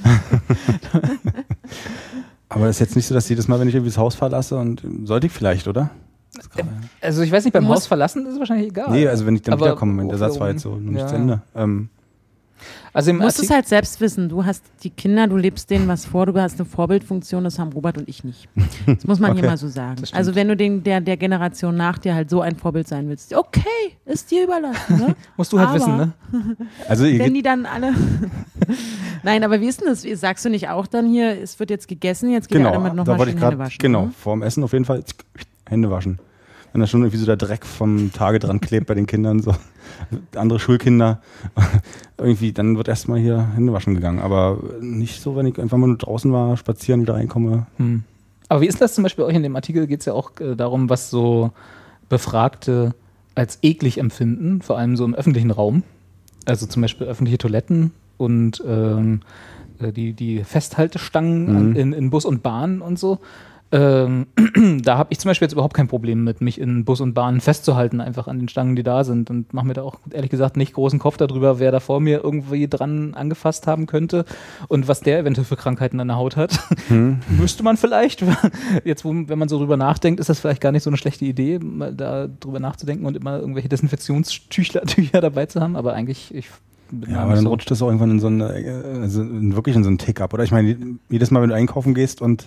Aber es ist jetzt nicht so, dass jedes Mal, wenn ich irgendwie das Haus verlasse, und sollte ich vielleicht, oder? Also ich weiß nicht, beim Haus verlassen ist es wahrscheinlich egal. Nee, also wenn ich dann wiederkomme, der Satz war jetzt so noch nicht zu Ende. Also du musst es halt selbst wissen. Du hast die Kinder, du lebst denen was vor, du hast eine Vorbildfunktion, das haben Robert und ich nicht. Das muss man hier mal so sagen. Also wenn du der Generation nach dir halt so ein Vorbild sein willst, okay, ist dir überlassen. Ne? Musst du halt wissen, ne? Also wenn die dann alle... Nein, aber wie ist denn das? Sagst du nicht auch dann hier, es wird jetzt gegessen, jetzt geht alle mit nochmal schön Hände waschen? Genau, ne? Vorm Essen auf jeden Fall Hände waschen. Wenn da schon irgendwie so der Dreck vom Tage dran klebt bei den Kindern, so andere Schulkinder, irgendwie, dann wird erstmal hier Hände waschen gegangen. Aber nicht so, wenn ich einfach mal nur draußen war, spazieren, wieder reinkomme. Aber wie ist das zum Beispiel bei euch in dem Artikel? Geht es ja auch darum, was so Befragte als eklig empfinden, vor allem so im öffentlichen Raum. Also zum Beispiel öffentliche Toiletten und die Festhaltestangen in Bus und Bahn und so. Da habe ich zum Beispiel jetzt überhaupt kein Problem mit, mich in Bus und Bahn festzuhalten, einfach an den Stangen, die da sind, und mache mir da auch ehrlich gesagt nicht großen Kopf darüber, wer da vor mir irgendwie dran angefasst haben könnte und was der eventuell für Krankheiten an der Haut hat. Müsste man vielleicht, jetzt wenn man so drüber nachdenkt, ist das vielleicht gar nicht so eine schlechte Idee, mal da drüber nachzudenken und immer irgendwelche Desinfektionstücher dabei zu haben, aber eigentlich... Ja, aber dann rutscht das auch irgendwann in so eine, also wirklich in so einen Tick ab, oder? Ich meine, jedes Mal, wenn du einkaufen gehst und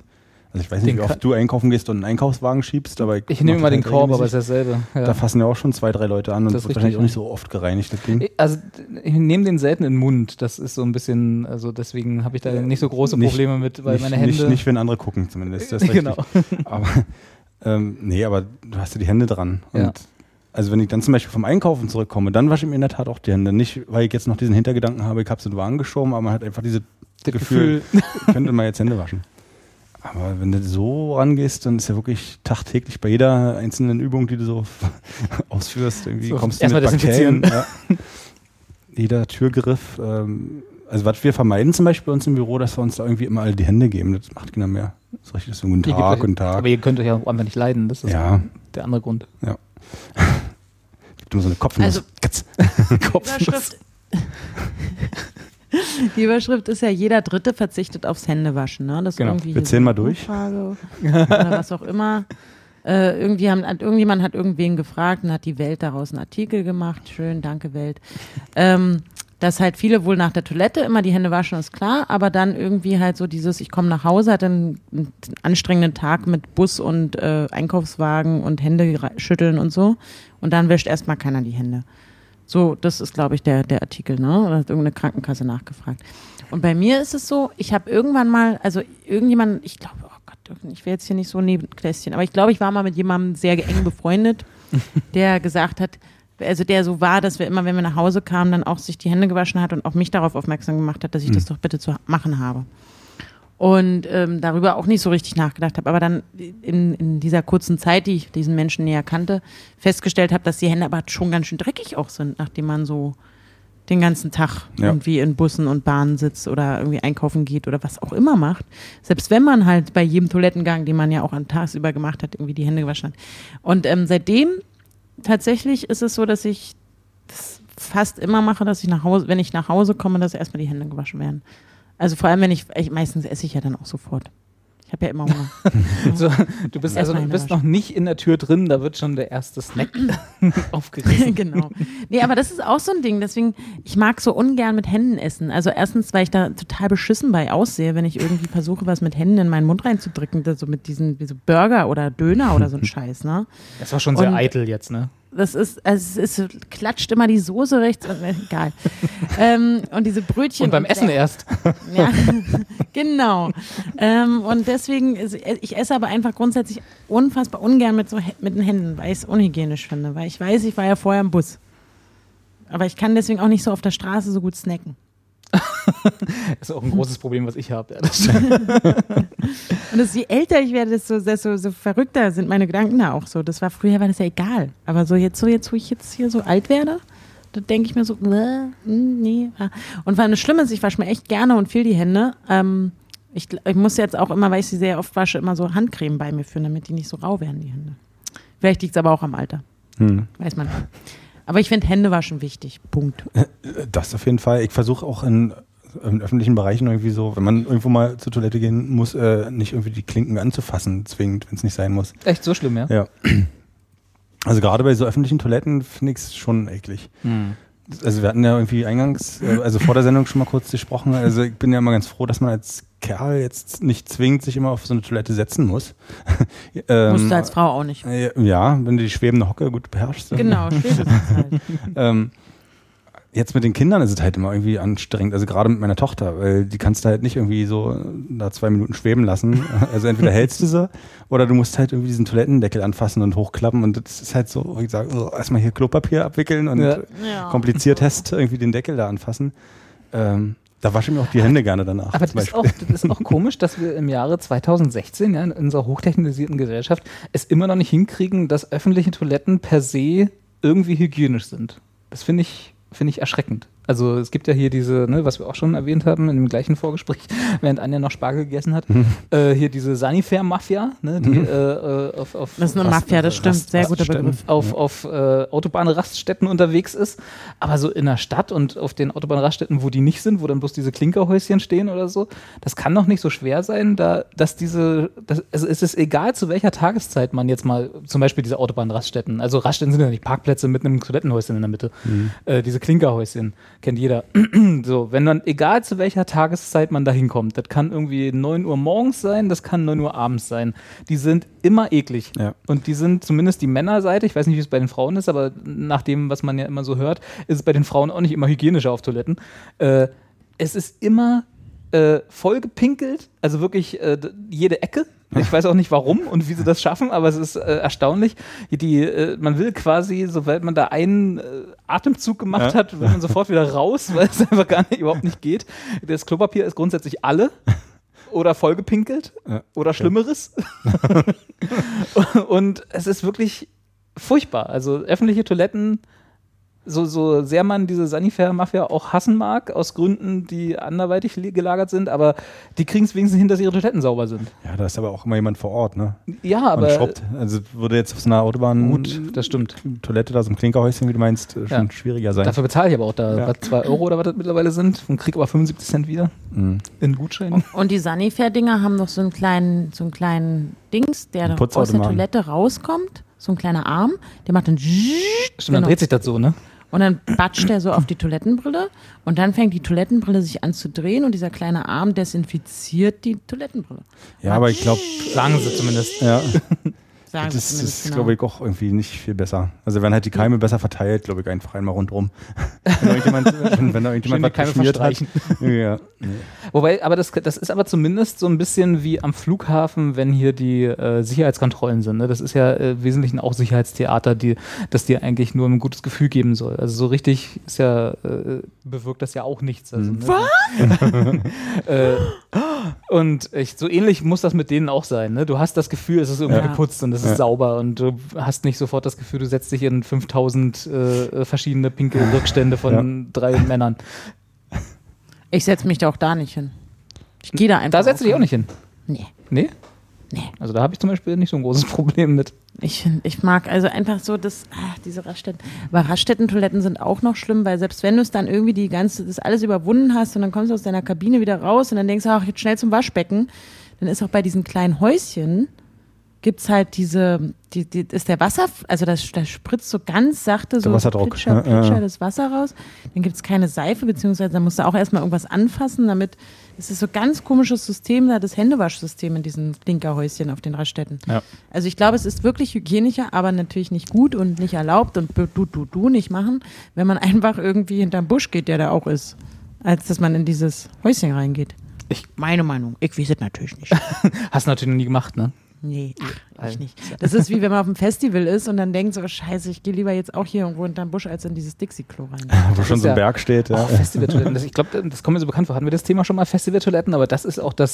Also ich weiß nicht, wie oft du einkaufen gehst und einen Einkaufswagen schiebst, aber ich nehme immer den Korb, aber es ist dasselbe. Ja. Da fassen ja auch schon 2, 3 Leute an und das wird wahrscheinlich auch nicht so oft gereinigt. Das Ding. Also ich nehme den selten in den Mund, das ist so ein bisschen, also deswegen habe ich da nicht so große Probleme mit, weil meine Hände... Nicht, wenn andere gucken zumindest, das ist genau. Aber, aber du hast ja die Hände dran. Und also wenn ich dann zum Beispiel vom Einkaufen zurückkomme, dann wasche ich mir in der Tat auch die Hände. Nicht, weil ich jetzt noch diesen Hintergedanken habe, ich habe so einen Wagen geschoben, aber man hat einfach dieses Gefühl, ich könnte mal jetzt Hände waschen. Aber wenn du so rangehst, dann ist ja wirklich tagtäglich bei jeder einzelnen Übung, die du so ausführst, irgendwie so, kommst du mit Bakterien. Ja. Jeder Türgriff. Also was wir vermeiden zum Beispiel bei uns im Büro, dass wir uns da irgendwie immer alle die Hände geben. Das macht keiner mehr. Das ist richtig so guten Tag. Aber ihr könnt euch ja einfach nicht leiden. Das ist der andere Grund. Ja. Gibt nur so eine Kopfnuss. Also, Kopfnuss. Die Überschrift ist ja, jeder Dritte verzichtet aufs Händewaschen. Ne? Das genau. irgendwie wir zählen mal durch. Oder was auch immer. Irgendjemand hat irgendwen gefragt und hat die Welt daraus einen Artikel gemacht. Schön, danke Welt. Dass halt viele wohl nach der Toilette immer die Hände waschen, ist klar, aber dann irgendwie halt so dieses, ich komme nach Hause, hatte einen anstrengenden Tag mit Bus und Einkaufswagen und Hände schütteln und so und dann wäscht erstmal keiner die Hände. So, das ist, glaube ich, der Artikel, ne? Oder hat irgendeine Krankenkasse nachgefragt. Und bei mir ist es so, ich habe irgendwann mal, also irgendjemand, ich glaube, oh Gott, ich will jetzt hier nicht so Nebenklässchen, aber ich glaube, ich war mal mit jemandem sehr eng befreundet, der gesagt hat, also der so war, dass wir immer, wenn wir nach Hause kamen, dann auch sich die Hände gewaschen hat und auch mich darauf aufmerksam gemacht hat, dass ich das doch bitte zu machen habe. Und darüber auch nicht so richtig nachgedacht habe. Aber dann in dieser kurzen Zeit, die ich diesen Menschen näher kannte, festgestellt habe, dass die Hände aber schon ganz schön dreckig auch sind, nachdem man so den ganzen Tag irgendwie in Bussen und Bahnen sitzt oder irgendwie einkaufen geht oder was auch immer macht. Selbst wenn man halt bei jedem Toilettengang, den man ja auch tagsüber gemacht hat, irgendwie die Hände gewaschen hat. Und seitdem tatsächlich ist es so, dass ich das fast immer mache, dass ich wenn ich nach Hause komme, dass erstmal die Hände gewaschen werden. Also vor allem, meistens esse ich ja dann auch sofort. Ich habe ja immer Hunger. So, du bist noch nicht in der Tür drin, da wird schon der erste Snack aufgerissen. Genau. Nee, aber das ist auch so ein Ding, deswegen, ich mag so ungern mit Händen essen. Also erstens, weil ich da total beschissen bei aussehe, wenn ich irgendwie versuche, was mit Händen in meinen Mund reinzudrücken, so mit diesen, wie so Burger oder Döner oder so ein Scheiß, ne? Das war schon sehr eitel jetzt, ne? Das ist, also es klatscht immer die Soße rechts und egal. Und diese Brötchen. Und beim Essen erst. Ja, genau. Und deswegen, ich esse aber einfach grundsätzlich unfassbar ungern mit den Händen, weil ich es unhygienisch finde. Weil ich weiß, ich war ja vorher im Bus. Aber ich kann deswegen auch nicht so auf der Straße so gut snacken. Das ist auch ein großes Problem, was ich habe. Und je älter ich werde, desto verrückter sind meine Gedanken da auch so. Früher war das ja egal. Aber wo ich jetzt hier so alt werde, da denke ich mir so, nee. Und weil das Schlimme ist, ich wasche mir echt gerne und viel die Hände. Ich muss jetzt auch immer, weil ich sie sehr oft wasche, immer so Handcreme bei mir führen, damit die nicht so rau werden, die Hände. Vielleicht liegt es aber auch am Alter. Weiß man nicht. Aber ich finde Händewaschen wichtig. Punkt. Das auf jeden Fall. Ich versuche auch in öffentlichen Bereichen irgendwie so, wenn man irgendwo mal zur Toilette gehen muss, nicht irgendwie die Klinken anzufassen, zwingend, wenn es nicht sein muss. Echt so schlimm, ja? Ja. Also gerade bei so öffentlichen Toiletten finde ich es schon eklig. Also wir hatten ja irgendwie eingangs, also vor der Sendung schon mal kurz gesprochen, also ich bin ja immer ganz froh, dass man als Kerl jetzt nicht zwingend sich immer auf so eine Toilette setzen muss. Musst du als Frau auch nicht. Ja, wenn du die schwebende Hocke gut beherrschst. Genau, schwebend halt. Jetzt mit den Kindern ist es halt immer irgendwie anstrengend, also gerade mit meiner Tochter, weil die kannst du halt nicht irgendwie so da 2 Minuten schweben lassen. Also entweder hältst du sie oder du musst halt irgendwie diesen Toilettendeckel anfassen und hochklappen und das ist halt so, wie gesagt, erstmal hier Klopapier abwickeln und kompliziert irgendwie den Deckel da anfassen. Da wasche ich mir auch die Hände gerne danach. Aber das ist auch komisch, dass wir im Jahre 2016 in unserer hochtechnisierten Gesellschaft es immer noch nicht hinkriegen, dass öffentliche Toiletten per se irgendwie hygienisch sind. Das finde ich erschreckend. Also es gibt ja hier diese, ne, was wir auch schon erwähnt haben in dem gleichen Vorgespräch, während Anja noch Spargel gegessen hat, hier diese Sanifair-Mafia, ne, die auf das ist eine Mafia, das stimmt, sehr guter Begriff. Auf Autobahnraststätten unterwegs ist, aber so in der Stadt und auf den Autobahnraststätten, wo die nicht sind, wo dann bloß diese Klinkerhäuschen stehen oder so, das kann doch nicht so schwer sein, also es ist egal, zu welcher Tageszeit man jetzt mal, zum Beispiel diese Autobahnraststätten, also Raststätten sind ja nicht Parkplätze mit einem Toilettenhäuschen in der Mitte, diese Klinkerhäuschen, Kennt jeder. So, wenn dann, egal zu welcher Tageszeit man da hinkommt, das kann irgendwie 9 Uhr morgens sein, das kann 9 Uhr abends sein. Die sind immer eklig. Ja. Und die sind zumindest die Männerseite, ich weiß nicht, wie es bei den Frauen ist, aber nach dem, was man ja immer so hört, ist es bei den Frauen auch nicht immer hygienischer auf Toiletten. Es ist immer voll gepinkelt, also wirklich jede Ecke. Ich weiß auch nicht warum und wie sie das schaffen, aber es ist erstaunlich. Man will quasi, sobald man da einen Atemzug gemacht hat, will man sofort wieder raus, weil es einfach überhaupt nicht geht. Das Klopapier ist grundsätzlich alle oder vollgepinkelt oder Schlimmeres. Und es ist wirklich furchtbar. Also öffentliche Toiletten, so sehr man diese Sanifair-Mafia auch hassen mag, aus Gründen, die anderweitig gelagert sind, aber die kriegen es wenigstens hin, dass ihre Toiletten sauber sind. Ja, da ist aber auch immer jemand vor Ort, ne? Ja, aber... Und schrubbt. Also würde jetzt auf so einer Autobahn gut, das stimmt. Toilette da so ein Klinkerhäuschen, wie du meinst, schon schwieriger sein. Dafür bezahle ich aber auch da 2 Euro oder was das mittlerweile sind und kriege aber 75 Cent wieder in Gutscheinen. Und die Sanifair-Dinger haben noch so einen kleinen Dings, der aus der Toilette rauskommt, so ein kleiner Arm, der macht dann Stimmt, dann dreht sich das so, ne? Und dann batscht er so auf die Toilettenbrille und dann fängt die Toilettenbrille sich an zu drehen und dieser kleine Arm desinfiziert die Toilettenbrille. Ja, aber ich glaube... Sagen sie zumindest. Ja. Das ist, glaube ich, auch irgendwie nicht viel besser. Also wenn halt die Keime besser verteilt, glaube ich, einfach einmal rundherum. Wenn da irgendjemand was Keime verstreichen. Ja. Wobei, aber das ist aber zumindest so ein bisschen wie am Flughafen, wenn hier die Sicherheitskontrollen sind. Ne? Das ist ja im Wesentlichen auch Sicherheitstheater, das dir eigentlich nur ein gutes Gefühl geben soll. Also so richtig ist ja, bewirkt das ja auch nichts. Also, ne? Und so ähnlich muss das mit denen auch sein. Ne? Du hast das Gefühl, es ist irgendwie geputzt und es ist sauber und du hast nicht sofort das Gefühl, du setzt dich in 5000 verschiedene pinke Rückstände von 3 Männern. Ich setze mich da auch da nicht hin. Ich gehe da einfach. Da setzt du dich auch nicht hin? Nee. Nee? Nee. Also da habe ich zum Beispiel nicht so ein großes Problem mit. Ich mag also einfach so diese Raststätten. Aber Raststätten-Toiletten sind auch noch schlimm, weil selbst wenn du es dann irgendwie das alles überwunden hast und dann kommst du aus deiner Kabine wieder raus und dann denkst du, ach, jetzt schnell zum Waschbecken, dann ist auch bei diesen kleinen Häuschen gibt's halt ist der Wasser, also das spritzt so ganz sachte so Plätscher das Wasser raus. Dann gibt's keine Seife, beziehungsweise dann musst du auch erstmal irgendwas anfassen, damit es ist so ein ganz komisches System, das Händewaschsystem in diesen Klinkerhäuschen auf den Raststätten. Ja. Also ich glaube, es ist wirklich hygienischer, aber natürlich nicht gut und nicht erlaubt und du nicht machen, wenn man einfach irgendwie hinterm Busch geht, der da auch ist, als dass man in dieses Häuschen reingeht. Meine Meinung. Ich weiß es natürlich nicht. Hast du natürlich noch nie gemacht, ne? Nee, ich nicht. Das ist wie wenn man auf einem Festival ist und dann denkt so, scheiße, ich gehe lieber jetzt auch hier irgendwo hinterm Busch als in dieses Dixie-Klo rein. Wo schon so ein Berg steht. Ja. Festivaltoiletten. Ich glaube, das kommt mir so bekannt vor. Hatten wir das Thema schon mal, Festivaltoiletten? Aber das ist auch das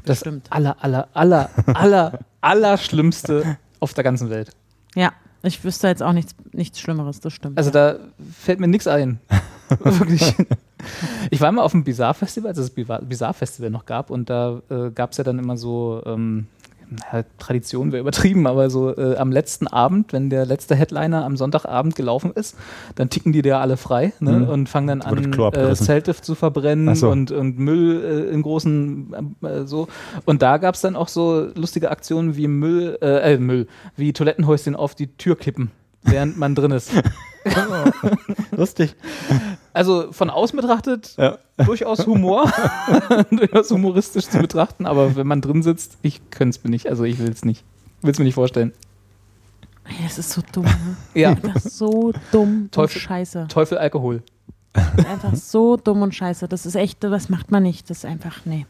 aller Schlimmste auf der ganzen Welt. Ja, ich wüsste jetzt auch nichts Schlimmeres, das stimmt. Also da fällt mir nichts ein. Wirklich. Ich war mal auf dem Bizarre-Festival, als es das Bizarre-Festival noch gab und da gab es ja dann immer so Tradition wäre übertrieben, aber so am letzten Abend, wenn der letzte Headliner am Sonntagabend gelaufen ist, dann ticken die da alle frei und fangen dann an, Zelte zu verbrennen und Müll in großen so. Und da gab es dann auch so lustige Aktionen wie wie Toilettenhäuschen auf die Tür kippen, während man drin ist. Lustig. Also von außen betrachtet durchaus Humor, durchaus humoristisch zu betrachten, aber wenn man drin sitzt, ich könnte es mir nicht, also ich will es nicht. Will es mir nicht vorstellen. Das ist so dumm, ne? Ja. Das ist so dumm und scheiße. Teufel Alkohol. Das ist einfach so dumm und scheiße. Das ist echt, das macht man nicht. Das ist einfach, nee.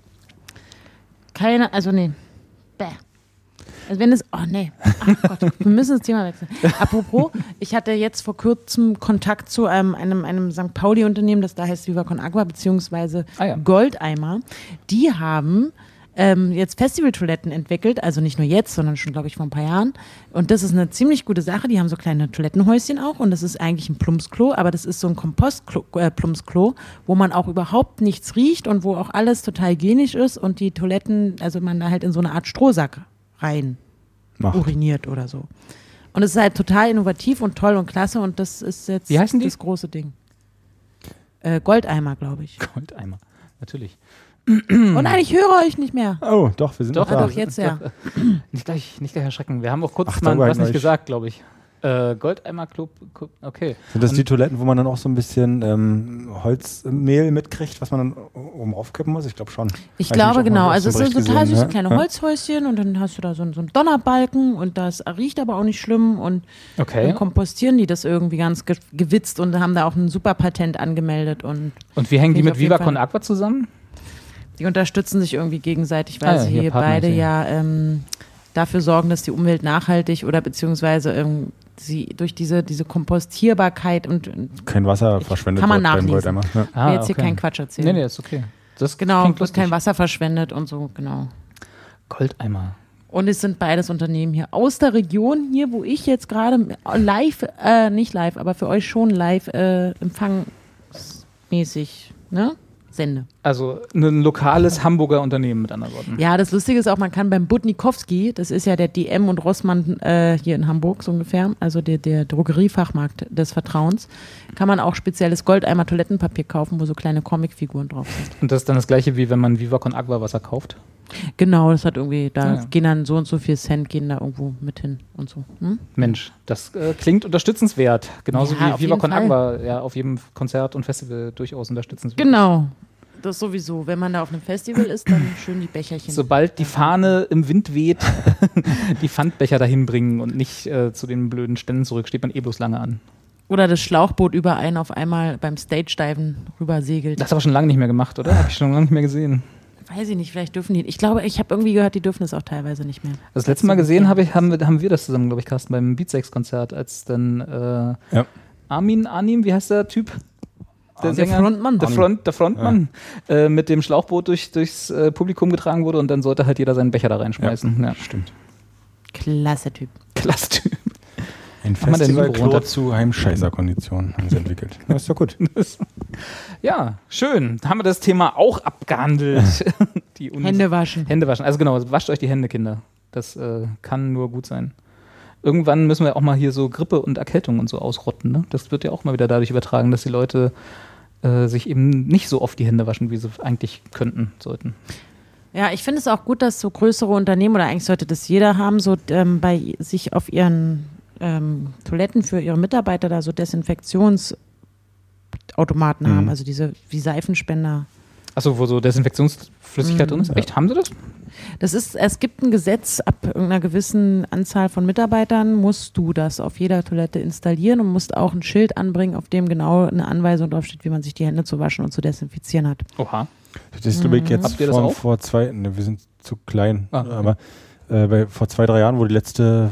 Nee. Bäh. Also wenn es, ach Gott, wir müssen das Thema wechseln. Apropos, ich hatte jetzt vor kurzem Kontakt zu einem St. Pauli-Unternehmen, das da heißt Viva Con Agua, beziehungsweise Goldeimer. Die haben jetzt Festivaltoiletten entwickelt, also nicht nur jetzt, sondern schon, glaube ich, vor ein paar Jahren. Und das ist eine ziemlich gute Sache. Die haben so kleine Toilettenhäuschen auch und das ist eigentlich ein Plumpsklo, aber das ist so ein Kompost-Plumpsklo, wo man auch überhaupt nichts riecht und wo auch alles total hygienisch ist und die Toiletten, also man da halt in so eine Art Strohsack rein uriniert oder so. Und es ist halt total innovativ und toll und klasse und das ist jetzt Wie heißen die? Das große Ding. Goldeimer, glaube ich. Goldeimer, natürlich. Oh nein, ich höre euch nicht mehr. Oh, doch, wir sind doch da. Doch, jetzt ja. Nicht gleich erschrecken. Wir haben auch kurz mal was nicht gesagt, glaube ich. Goldeimer Club, okay. Sind das die Toiletten, wo man dann auch so ein bisschen Holzmehl mitkriegt, was man dann oben aufkippen muss? Ich glaube schon. Ich glaube, genau. Also es sind so total süße kleine Holzhäuschen und dann hast du da so einen Donnerbalken und das riecht aber auch nicht schlimm und dann kompostieren die das irgendwie ganz gewitzt und haben da auch ein super Patent angemeldet. Und wie hängen die mit Viva Con Agua zusammen? Die unterstützen sich irgendwie gegenseitig, weil sie beide dafür sorgen, dass die Umwelt nachhaltig oder beziehungsweise sie durch diese Kompostierbarkeit und kein Wasser verschwendet kann man nachlesen. Ja. Ich will jetzt hier keinen Quatsch erzählen. Nee, ist okay. Das wird kein Wasser verschwendet und so, genau. Goldeimer. Und es sind beides Unternehmen hier aus der Region hier, wo ich jetzt gerade nicht live, aber für euch schon live empfangsmäßig, ne? Sende. Also ein lokales Hamburger Unternehmen mit anderen Worten. Ja, das Lustige ist auch, man kann beim Budnikowski, das ist ja der DM und Rossmann hier in Hamburg so ungefähr, also der Drogeriefachmarkt des Vertrauens, kann man auch spezielles Goldeimer Toilettenpapier kaufen, wo so kleine Comicfiguren drauf sind. Und das ist dann das gleiche, wie wenn man Viva Con Agua Wasser kauft? Genau, das hat irgendwie, gehen dann so und so viel Cent, gehen da irgendwo mit hin und so. Mensch, das klingt unterstützenswert. Genauso wie Viva Con Agua auf jedem Konzert und Festival durchaus unterstützenswert. Genau. Das sowieso. Wenn man da auf einem Festival ist, dann schön die Becherchen. Sobald die Fahne im Wind weht, die Pfandbecher dahin bringen und nicht zu den blöden Ständen zurück, steht man bloß lange an. Oder das Schlauchboot über einen auf einmal beim Stage-Diven rüber segelt. Das ist aber schon lange nicht mehr gemacht, oder? Habe ich schon lange nicht mehr gesehen. Weiß ich nicht, vielleicht dürfen die. Ich glaube, ich habe irgendwie gehört, die dürfen es auch teilweise nicht mehr. Das letzte Mal gesehen haben wir das zusammen, glaube ich, Carsten, beim Beatsex-Konzert, als dann Anim, wie heißt der Typ? Der Frontmann. Der Frontmann mit dem Schlauchboot durchs Publikum getragen wurde und dann sollte halt jeder seinen Becher da reinschmeißen. Ja. Stimmt. Klasse Typ. Ein Festival-Klo zu Heimscheißer-Konditionen haben sie entwickelt. Das ist doch gut. Ja, schön. Da haben wir das Thema auch abgehandelt. Hände waschen. Also genau, wascht euch die Hände, Kinder. Das kann nur gut sein. Irgendwann müssen wir auch mal hier so Grippe und Erkältung und so ausrotten. Ne? Das wird ja auch mal wieder dadurch übertragen, dass die Leute sich eben nicht so oft die Hände waschen, wie sie eigentlich sollten. Ja, ich finde es auch gut, dass so größere Unternehmen, oder eigentlich sollte das jeder haben, so bei sich auf ihren Toiletten für ihre Mitarbeiter da so Desinfektionsautomaten haben, also diese wie Seifenspender. Achso, wo so Desinfektionsflüssigkeit drin ist? Ja. Echt, haben sie das? Es gibt ein Gesetz, ab irgendeiner gewissen Anzahl von Mitarbeitern musst du das auf jeder Toilette installieren und musst auch ein Schild anbringen, auf dem genau eine Anweisung draufsteht, wie man sich die Hände zu waschen und zu desinfizieren hat. Oha. Das ist, glaube ich, jetzt Habt ihr das auch? Vor 2, wir sind zu klein, aber vor 2-3 Jahren, wo die letzte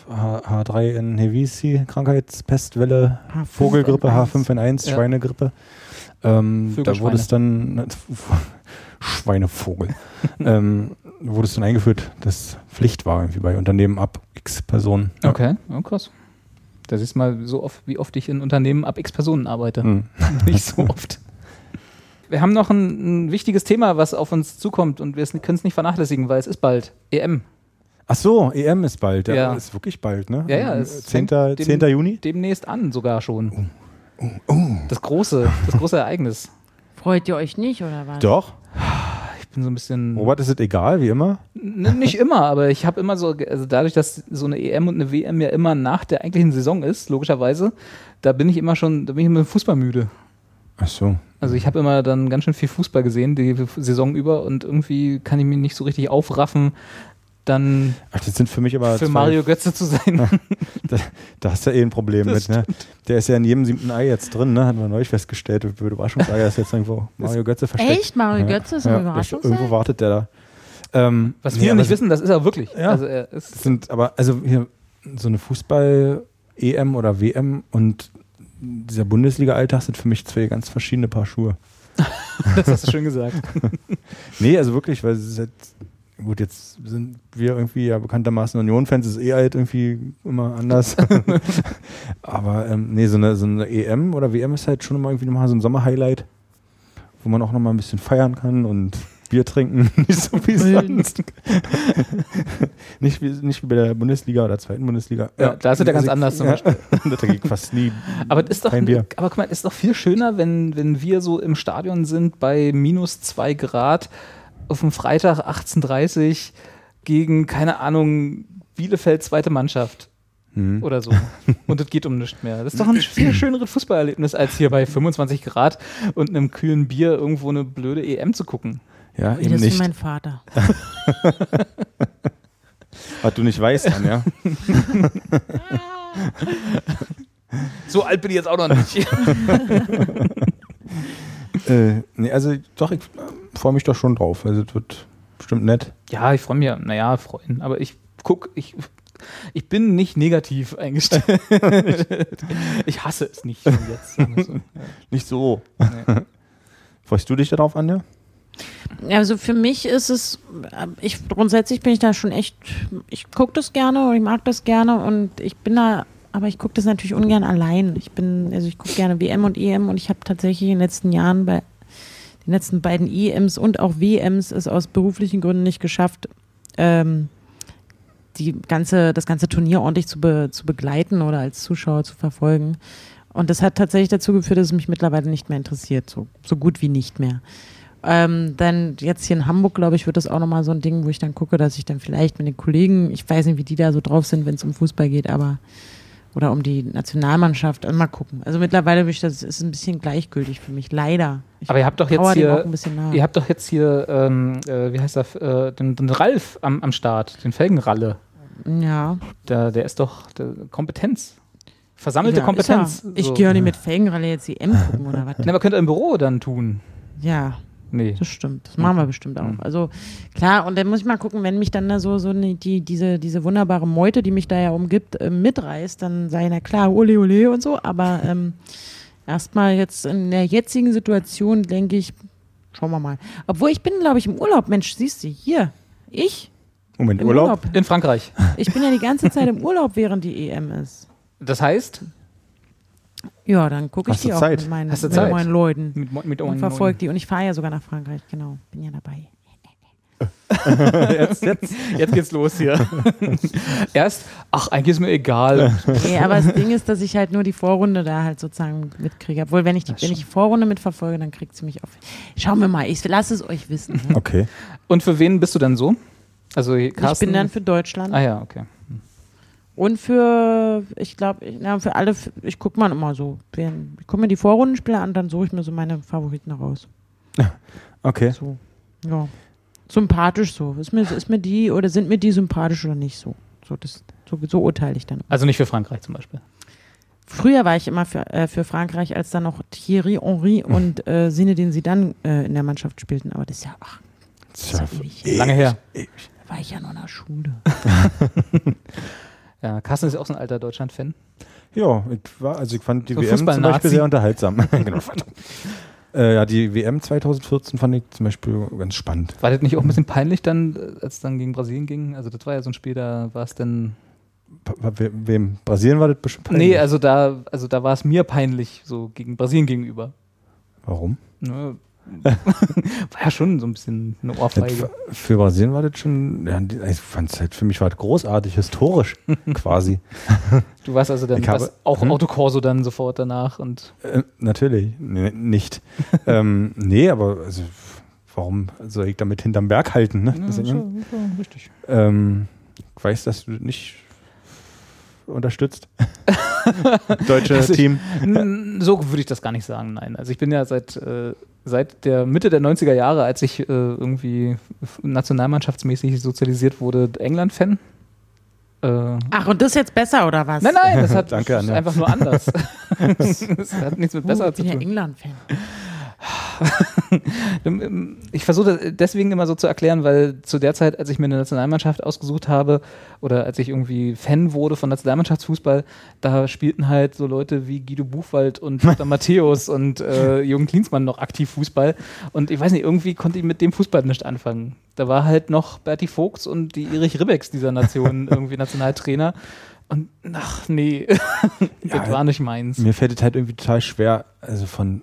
H3N1 Krankheitspestwelle, Vogelgrippe, H5N1, Schweinegrippe, da wurde es dann Schweinevogel. Wurde es dann eingeführt, dass Pflicht war irgendwie bei Unternehmen ab X Personen. Ja. Okay, krass. Da siehst du mal so oft, wie oft ich in Unternehmen ab X Personen arbeite. Nicht so oft. Wir haben noch ein wichtiges Thema, was auf uns zukommt und wir können es nicht vernachlässigen, weil es ist bald EM. Ach so, EM ist bald. Ja, ist wirklich bald, ne? Ja, es 10. Juni? Demnächst an sogar schon. Das große Ereignis. Freut ihr euch nicht, oder was? Doch. Ich bin so ein bisschen... Robert, ist es egal, wie immer? Nicht immer, aber ich habe immer so, also dadurch, dass so eine EM und eine WM ja immer nach der eigentlichen Saison ist, logischerweise, da bin ich immer fußballmüde. Ach so. Also ich habe immer dann ganz schön viel Fußball gesehen, die Saison über, und irgendwie kann ich mich nicht so richtig aufraffen, dann das sind für mich aber für Mario Götze zu sein. Da hast du ja ein Problem mit, ne? Der ist ja in jedem 7. Ei jetzt drin, ne? Hatten wir neulich festgestellt. Überraschungsei ist jetzt irgendwo Mario Götze versteckt. Echt? Mario Götze ist ein Überraschungsei? Irgendwo wartet der da. Was viele nicht wissen, das ist er wirklich. Ja, also hier so eine Fußball-EM oder WM und dieser Bundesliga-Alltag sind für mich 2 ganz verschiedene Paar Schuhe. Das hast du schön gesagt. Nee, also wirklich, weil es ist halt, gut, jetzt sind wir irgendwie ja bekanntermaßen Union-Fans, ist halt irgendwie immer anders. Aber so eine EM oder WM ist halt schon immer irgendwie nochmal so ein Sommerhighlight, wo man auch nochmal ein bisschen feiern kann und Bier trinken, nicht so wie sonst. nicht wie bei der Bundesliga oder 2. Bundesliga. Ja, da ist es ja ganz anders zum Beispiel. Da trinke ich fast nie aber ist doch, kein Bier. Aber guck mal, ist doch viel schöner, wenn wir so im Stadion sind bei minus 2 Grad auf dem Freitag 18:30 gegen, keine Ahnung, Bielefeld 2. Mannschaft. oder so. Und es geht um nichts mehr. Das ist doch ein viel schöneres Fußballerlebnis, als hier bei 25 Grad und einem kühlen Bier irgendwo eine blöde EM zu gucken. Ja, eben das nicht. ist wie mein Vater. Was du nicht weißt, dann, ja. So alt bin ich jetzt auch noch nicht. Nee, also doch, ich freue mich doch schon drauf. Also es wird bestimmt nett. Ja, ich freue mich ja, freuen. Aber ich bin nicht negativ eingestellt. Ich hasse es nicht schon jetzt. Nicht so. Nee. Freust du dich darauf, Anja? Also für mich ist es, grundsätzlich bin ich da schon echt, ich gucke das gerne und ich mag das gerne und ich bin da, aber ich gucke das natürlich ungern allein. Ich gucke gerne WM und EM und ich habe tatsächlich in den letzten Jahren bei den letzten beiden EMs und auch WMs es aus beruflichen Gründen nicht geschafft, das ganze Turnier ordentlich zu begleiten oder als Zuschauer zu verfolgen. Und das hat tatsächlich dazu geführt, dass es mich mittlerweile nicht mehr interessiert, so gut wie nicht mehr. Dann jetzt hier in Hamburg, glaube ich, wird das auch nochmal so ein Ding, wo ich dann gucke, dass ich dann vielleicht mit den Kollegen, ich weiß nicht, wie die da so drauf sind, wenn es um Fußball geht, oder um die Nationalmannschaft, mal gucken. Also mittlerweile ist es ein bisschen gleichgültig für mich, leider. Aber ihr habt doch jetzt hier, wie heißt der, den Ralf am Start, den Felgenralle. Ja. Der ist doch Kompetenz. Versammelte Kompetenz. Ich gehe auch nicht mit Felgenralle jetzt die M gucken oder was. Na, aber könnt ihr im Büro dann tun. Ja. Nee. Das stimmt. Das machen wir bestimmt auch. Also klar, und dann muss ich mal gucken, wenn mich dann da diese wunderbare Meute, die mich da ja umgibt, mitreißt, dann sei na klar, ole ole und so. Aber erstmal jetzt in der jetzigen Situation denke ich, schauen wir mal. Obwohl ich bin, glaube ich, im Urlaub. Mensch, siehst du, hier. Moment, im Urlaub? In Frankreich. Ich bin ja die ganze Zeit im Urlaub, während die EM ist. Das heißt? Ja, dann gucke ich die auch mit meinen Leuten und verfolge die. Und ich fahre ja sogar nach Frankreich, genau. Bin ja dabei. Jetzt geht's los hier. Erst, eigentlich ist mir egal. Nee, aber das Ding ist, dass ich halt nur die Vorrunde da halt sozusagen mitkriege. Obwohl, wenn ich die Vorrunde mitverfolge, dann kriegt sie mich auf. Schauen wir mal, ich lasse es euch wissen. Ne? Okay. Und für wen bist du dann so? Also Carsten? Ich bin dann für Deutschland. Ah ja, okay. Und für alle, ich gucke mal immer so. Ich gucke mir die Vorrundenspiele an, dann suche ich mir so meine Favoriten raus. Okay. So, ja. Sympathisch so. Ist mir die oder sind mir die sympathisch oder nicht so? So urteile ich dann. Also nicht für Frankreich zum Beispiel. Früher war ich immer für Frankreich, als dann noch Thierry Henry und Zinedine Zidane in der Mannschaft spielten. Aber das ist ja, lange her. Da war ich ja noch in der Schule. Ja, Carsten ist auch so ein alter Deutschland-Fan. Ja, ich fand die so WM zum Beispiel sehr unterhaltsam. Genau. Ja, die WM 2014 fand ich zum Beispiel ganz spannend. War das nicht auch ein bisschen peinlich dann, als es dann gegen Brasilien ging? Also das war ja so ein Spiel, da war es dann... Wem? Brasilien war das bestimmt peinlich? Nee, also da war es mir peinlich, so gegen Brasilien gegenüber. Warum? Ne, war ja schon so ein bisschen eine Ohrfeige. Für Brasilien war das schon, ja, ich fand es halt, für mich war das großartig, historisch quasi. Du warst also dann Autokorso dann sofort danach und natürlich, nicht. Nee, aber also, warum soll ich damit hinterm Berg halten? Ne? Ja, schon richtig. Ich weiß, dass du nicht unterstützt. Deutsche Team. So würde ich das gar nicht sagen, nein. Also ich bin ja seit der Mitte der 90er Jahre, als ich irgendwie nationalmannschaftsmäßig sozialisiert wurde, England-Fan. Ach, und das ist jetzt besser, oder was? Nein, das hat Danke, ist einfach nur anders. Das hat nichts mit besser zu tun. Ich bin ja England-Fan. Ich versuche das deswegen immer so zu erklären, weil zu der Zeit, als ich mir eine Nationalmannschaft ausgesucht habe oder als ich irgendwie Fan wurde von Nationalmannschaftsfußball, da spielten halt so Leute wie Guido Buchwald und Lothar Matthäus und Jürgen Klinsmann noch aktiv Fußball und ich weiß nicht, irgendwie konnte ich mit dem Fußball nicht anfangen. Da war halt noch Berti Vogts und die Erich Ribbecks dieser Nation irgendwie Nationaltrainer. Und ach nee, das war nicht meins. Mir fällt es halt irgendwie total schwer, von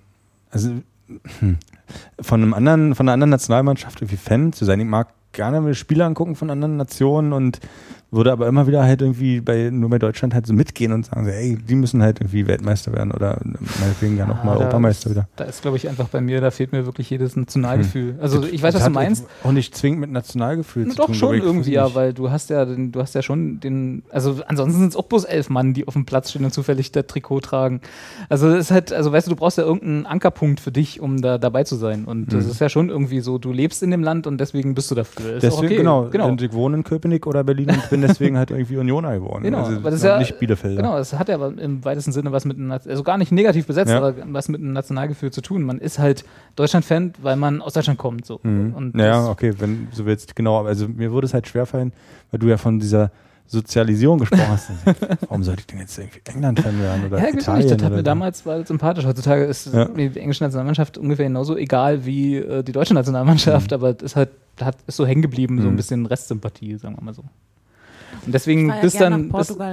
einer anderen Nationalmannschaft irgendwie Fan zu sein. Ich mag gerne mir Spiele angucken von anderen Nationen und würde aber immer wieder halt irgendwie nur bei Deutschland halt so mitgehen und sagen so, ey, die müssen halt irgendwie Weltmeister werden oder meinetwegen ja nochmal Europameister wieder. Da ist, glaube ich, einfach bei mir, da fehlt mir wirklich jedes Nationalgefühl. Also ich weiß, was du meinst. Auch nicht zwingend mit Nationalgefühl zu tun. Doch schon irgendwie, ja, weil du hast ja schon also ansonsten sind es auch bloß 11 Mann, die auf dem Platz stehen und zufällig das Trikot tragen. Also es ist halt, also weißt du brauchst ja irgendeinen Ankerpunkt für dich, um da dabei zu sein. Und das ist ja schon irgendwie so, du lebst in dem Land und deswegen bist du dafür. Ist deswegen, genau. Und ich wohne in Köpenick oder Berlin und bin deswegen halt irgendwie Unioner geworden. Genau, also aber das ist ja nicht Bielefeld. Genau, das hat ja im weitesten Sinne was mit einem, also gar nicht negativ besetzt, aber was mit einem Nationalgefühl zu tun. Man ist halt Deutschland-Fan, weil man aus Deutschland kommt. So. Und ja, okay, wenn du willst, genau. Also mir würde es halt schwerfallen, weil du ja von dieser Sozialisierung gesprochen hast. Warum sollte ich denn jetzt irgendwie England-Fan werden oder Italien? Das hat mir damals war sympathisch. Heutzutage ist die englische Nationalmannschaft ungefähr genauso egal wie die deutsche Nationalmannschaft, aber es ist so hängen geblieben, so ein bisschen Restsympathie, sagen wir mal so. Und deswegen bis dann.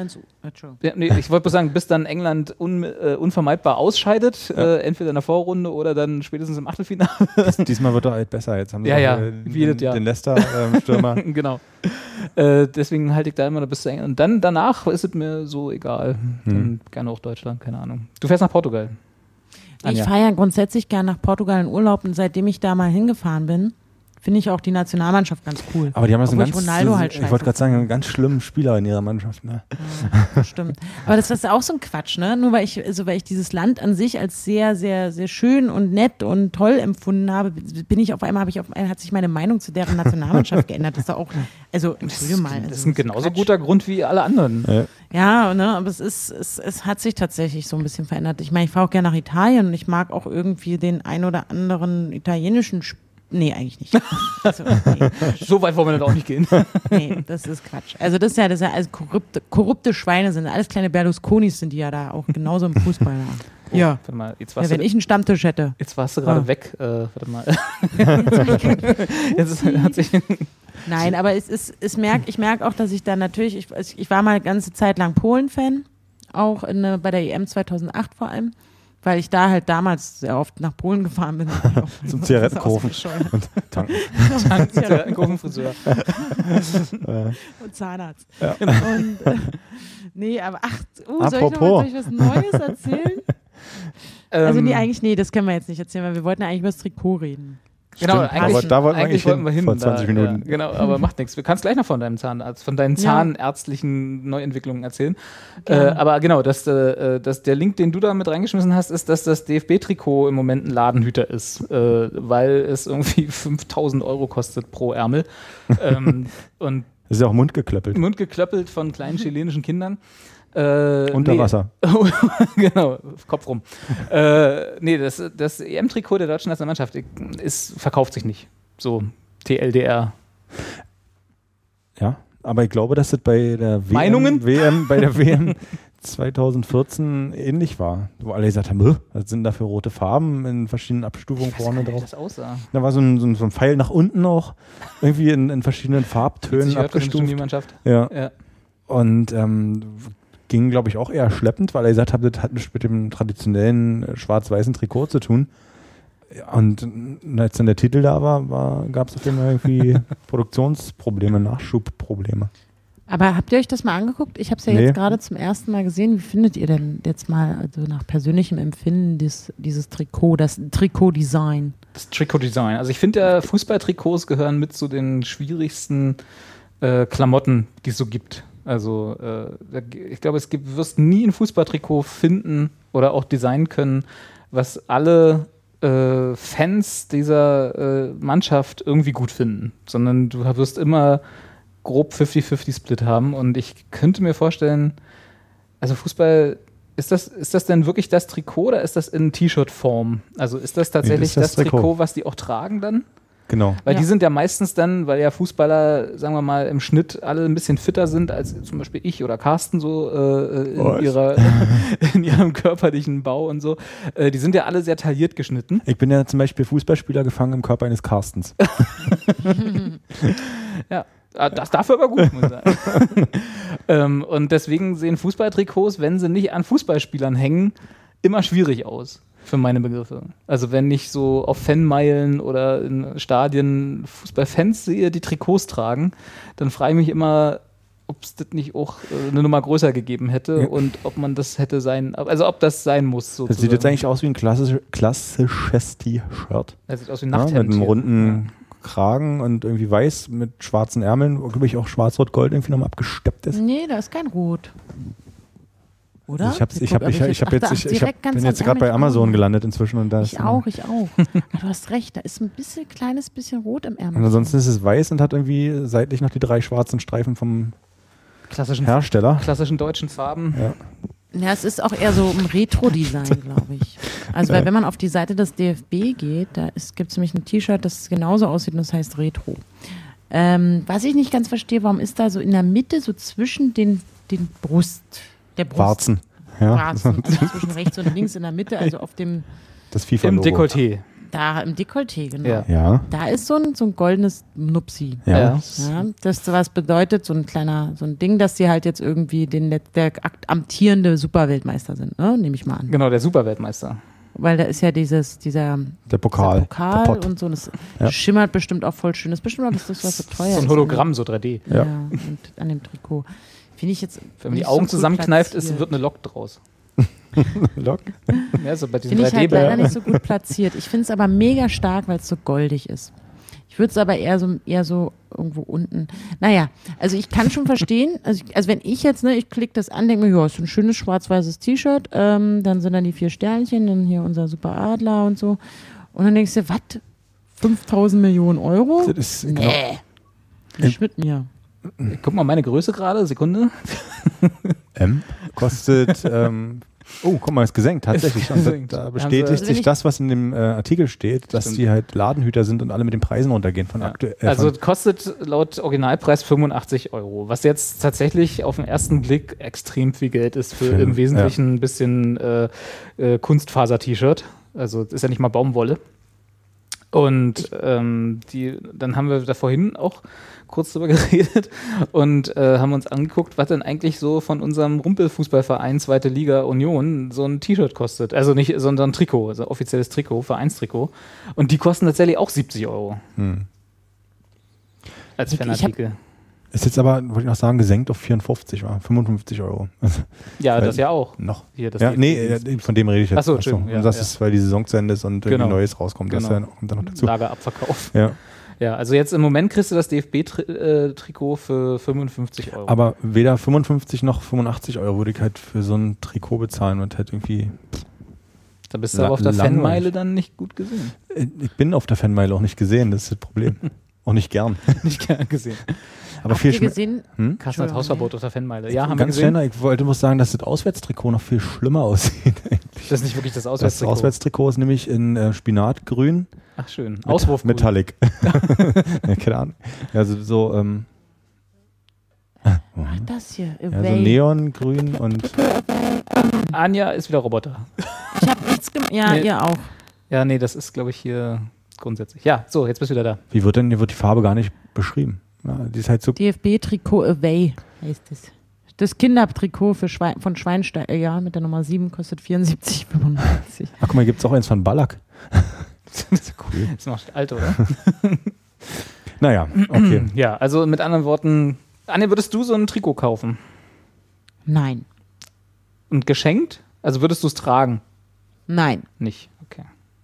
Ich wollte bloß sagen, bis dann England unvermeidbar ausscheidet, entweder in der Vorrunde oder dann spätestens im Achtelfinale. Diesmal wird er halt besser. Jetzt haben sie den Leicester-Stürmer. Genau. Deswegen halte ich da immer bis zu England. Und dann danach ist es mir so egal. Dann gerne auch Deutschland, keine Ahnung. Du fährst nach Portugal. Ich fahre ja grundsätzlich gerne nach Portugal in Urlaub und seitdem ich da mal hingefahren bin, finde ich auch die Nationalmannschaft ganz cool. Aber die haben das ich wollte gerade sagen, einen ganz schlimmen Spieler in ihrer Mannschaft. Ne? Ja, stimmt. Aber das ist auch so ein Quatsch, ne? Nur weil ich dieses Land an sich als sehr, sehr, sehr schön und nett und toll empfunden habe, hat sich meine Meinung zu deren Nationalmannschaft geändert. Das ist auch, also entschuldige mal. Das ist ein genauso guter Grund wie alle anderen. Ja, ne? Aber es hat sich tatsächlich so ein bisschen verändert. Ich meine, ich fahre auch gerne nach Italien und ich mag auch irgendwie den ein oder anderen italienischen Spieler. Nee, eigentlich nicht. Also, nee. So weit wollen wir dann auch nicht gehen. Nee, das ist Quatsch. Also das ist ja alles korrupte Schweine sind. Alles kleine Berlusconis sind die ja da auch genauso im Fußball. Ja. Warte mal, wenn ich einen Stammtisch hätte. Jetzt warst du gerade weg. Warte mal. Nein, aber ich merke auch, dass ich da natürlich, ich war mal eine ganze Zeit lang Polen-Fan, auch bei der EM 2008 vor allem. Weil ich da halt damals sehr oft nach Polen gefahren bin. Zum Zigarettenkaufen und tanken. Zigarettenkaufen-Friseur. Und Zahnarzt. Ja. Und, nee, aber soll ich was Neues erzählen? Also das können wir jetzt nicht erzählen, weil wir wollten ja eigentlich über das Trikot reden. Genau, da wollten wir hin vor 20 Minuten. Ja, genau, aber macht nichts. Wir können es gleich noch von deinem Zahnarzt, von deinen zahnärztlichen Neuentwicklungen erzählen. Aber genau, der Link, den du da mit reingeschmissen hast, ist, dass das DFB-Trikot im Moment ein Ladenhüter ist, weil es irgendwie 5.000 € kostet pro Ärmel. Und das ist ja auch mundgeklöppelt. Mundgeklöppelt von kleinen chilenischen Kindern. Unter Wasser. Genau, Kopf rum. Das EM-Trikot der deutschen Nationalmannschaft verkauft sich nicht. So, TLDR. Ja, aber ich glaube, dass das bei der WM 2014 ähnlich war. Wo alle gesagt haben, was sind da für rote Farben in verschiedenen Abstufungen vorne drauf. Wie das aussah. Da war so ein Pfeil nach unten auch, irgendwie in verschiedenen Farbtönen abgestuft. Die Mannschaft. Ja. Und ging, glaube ich, auch eher schleppend, weil er gesagt hat, das hat nichts mit dem traditionellen schwarz-weißen Trikot zu tun. Und als dann der Titel da war gab es auf jeden Fall irgendwie Produktionsprobleme, Nachschubprobleme. Aber habt ihr euch das mal angeguckt? Ich habe es ja jetzt gerade zum ersten Mal gesehen. Wie findet ihr denn jetzt mal, also nach persönlichem Empfinden, dieses Trikot, das Trikotdesign? Das Trikotdesign. Also ich finde ja, Fußballtrikots gehören mit zu den schwierigsten Klamotten, die es so gibt. Also ich glaube, du wirst nie ein Fußballtrikot finden oder auch designen können, was alle Fans dieser Mannschaft irgendwie gut finden, sondern du wirst immer grob 50-50-Split haben und ich könnte mir vorstellen, also Fußball, ist das denn wirklich das Trikot oder ist das in T-Shirt-Form? Also ist das tatsächlich das Trikot, was die auch tragen dann? Genau. Weil die sind ja meistens dann, weil ja Fußballer, sagen wir mal, im Schnitt alle ein bisschen fitter sind als zum Beispiel ich oder Carsten so in ihrem körperlichen Bau und so. Die sind ja alle sehr tailliert geschnitten. Ich bin ja zum Beispiel Fußballspieler gefangen im Körper eines Carstens. Ja. Das dafür aber gut, muss ich sagen. Und deswegen sehen Fußballtrikots, wenn sie nicht an Fußballspielern hängen, immer schwierig aus. Für meine Begriffe. Also wenn ich so auf Fanmeilen oder in Stadien Fußballfans sehe, die Trikots tragen, dann frage ich mich immer, ob es das nicht auch eine Nummer größer gegeben hätte und ob man das hätte ob das sein muss. Sozusagen. Das sieht jetzt eigentlich aus wie ein klassisches T-Shirt. Das sieht aus wie ein Nachthemd. Mit einem runden Kragen und irgendwie weiß mit schwarzen Ärmeln, wo, glaube ich, auch schwarz-rot-gold irgendwie nochmal abgesteppt ist. Nee, da ist kein Rot. Oder? Ich bin jetzt gerade bei Amazon gelandet inzwischen. Und da ich auch. Du hast recht, da ist ein kleines bisschen Rot im Ärmel. Und ansonsten ist es weiß und hat irgendwie seitlich noch die 3 schwarzen Streifen vom Hersteller. Klassischen deutschen Farben. Ja, es ist auch eher so ein Retro-Design, glaube ich. Also, weil wenn man auf die Seite des DFB geht, gibt es nämlich ein T-Shirt, das genauso aussieht und das heißt Retro. Was ich nicht ganz verstehe, warum ist da so in der Mitte, so zwischen der Brust. Warzen. Ja. Warzen, also zwischen rechts und links in der Mitte, also auf dem das FIFA im Dekolleté. Da im Dekolleté, genau. Ja. Da ist so ein goldenes Nupsi. Ja. Das was bedeutet, so ein Ding, dass sie halt jetzt irgendwie der amtierende Superweltmeister sind, ne? Nehme ich mal an. Genau, der Superweltmeister. Weil da ist ja der Pokal und so. Das schimmert bestimmt auch voll schön. Das ist bestimmt auch das, was so teuer ist. So ein Hologramm, so 3D. Ja, und an dem Trikot. Finde ich jetzt. Wenn man die Augen zusammenkneift, wird eine Lok draus. Lok? Ja, so bei diesen Finde ich halt 3D-Bildern. leider nicht so gut platziert. Ich finde es aber mega stark, weil es so goldig ist. Ich würde es aber eher so irgendwo unten. Naja, also ich kann schon verstehen, also wenn ich jetzt, ich klicke das an, denke mir, ja, ist ein schönes schwarz-weißes T-Shirt, dann sind dann die 4 Sternchen, dann hier unser Super Adler und so. Und dann denkst du, was? 5.000 Millionen Euro? Das ist Nicht mit mir. Guck mal, meine Größe gerade, Sekunde. Kostet, guck mal, ist gesenkt, tatsächlich. Und da bestätigt sich das, was in dem Artikel steht, dass die halt Ladenhüter sind und alle mit den Preisen runtergehen. Also kostet laut Originalpreis 85 €, was jetzt tatsächlich auf den ersten Blick extrem viel Geld ist für im Wesentlichen ein bisschen Kunstfaser-T-Shirt. Also ist ja nicht mal Baumwolle. Und dann haben wir da vorhin auch kurz drüber geredet und haben uns angeguckt, was denn eigentlich so von unserem Rumpelfußballverein 2. Liga Union so ein T-Shirt kostet. Also nicht, sondern ein Trikot, also offizielles Trikot, Vereinstrikot. Und die kosten tatsächlich auch 70 €. Als Fanartikel. Ist jetzt aber, wollte ich noch sagen, gesenkt auf 55 €. Ja, das ja auch. Noch. Hier, das von dem rede ich jetzt. Achso, Entschuldigung. Und das ist, weil die Saison zu Ende ist und irgendwie Neues rauskommt. Das kommt dann noch dazu. Lagerabverkauf. Ja, also jetzt im Moment kriegst du das DFB-Trikot für 55 €. Aber weder 55 noch 85 € würde ich halt für so ein Trikot bezahlen und halt irgendwie. Da bist du aber auf der Fanmeile dann nicht gut gesehen. Ich bin auf der Fanmeile auch nicht gesehen, das ist das Problem. Auch nicht gern. Nicht gern gesehen. Aber habt ihr gesehen? Carsten hat Hausverbot auf der Fanmeile. Ja, haben ganz wir gesehen. Ich muss sagen, dass das Auswärtstrikot noch viel schlimmer aussieht. Das ist nicht wirklich das Auswärtstrikot. Das Auswärtstrikot ist nämlich in Spinatgrün. Ach schön. Auswurfgrün. Metallic. Ja, keine Ahnung. Also so das hier. Also Neongrün und Anja ist wieder Roboter. Ich habe nichts gemacht. Ja, nee. Ihr auch. Ja, nee, das ist, glaube ich, hier grundsätzlich. Ja, so, jetzt bist du wieder da. Wie wird denn, hier wird die Farbe gar nicht beschrieben? Ja, die ist halt so. DFB-Trikot Away heißt es. Das Kindertrikot von Schweinsteiger, mit der Nummer 7 kostet 74,95. Ach guck mal, gibt es auch eins von Ballack. Das ist cool. Das macht alt, oder? Naja, okay. Ja, also mit anderen Worten, Anja, würdest du so ein Trikot kaufen? Nein. Und geschenkt? Also würdest du es tragen? Nein. Nicht, okay.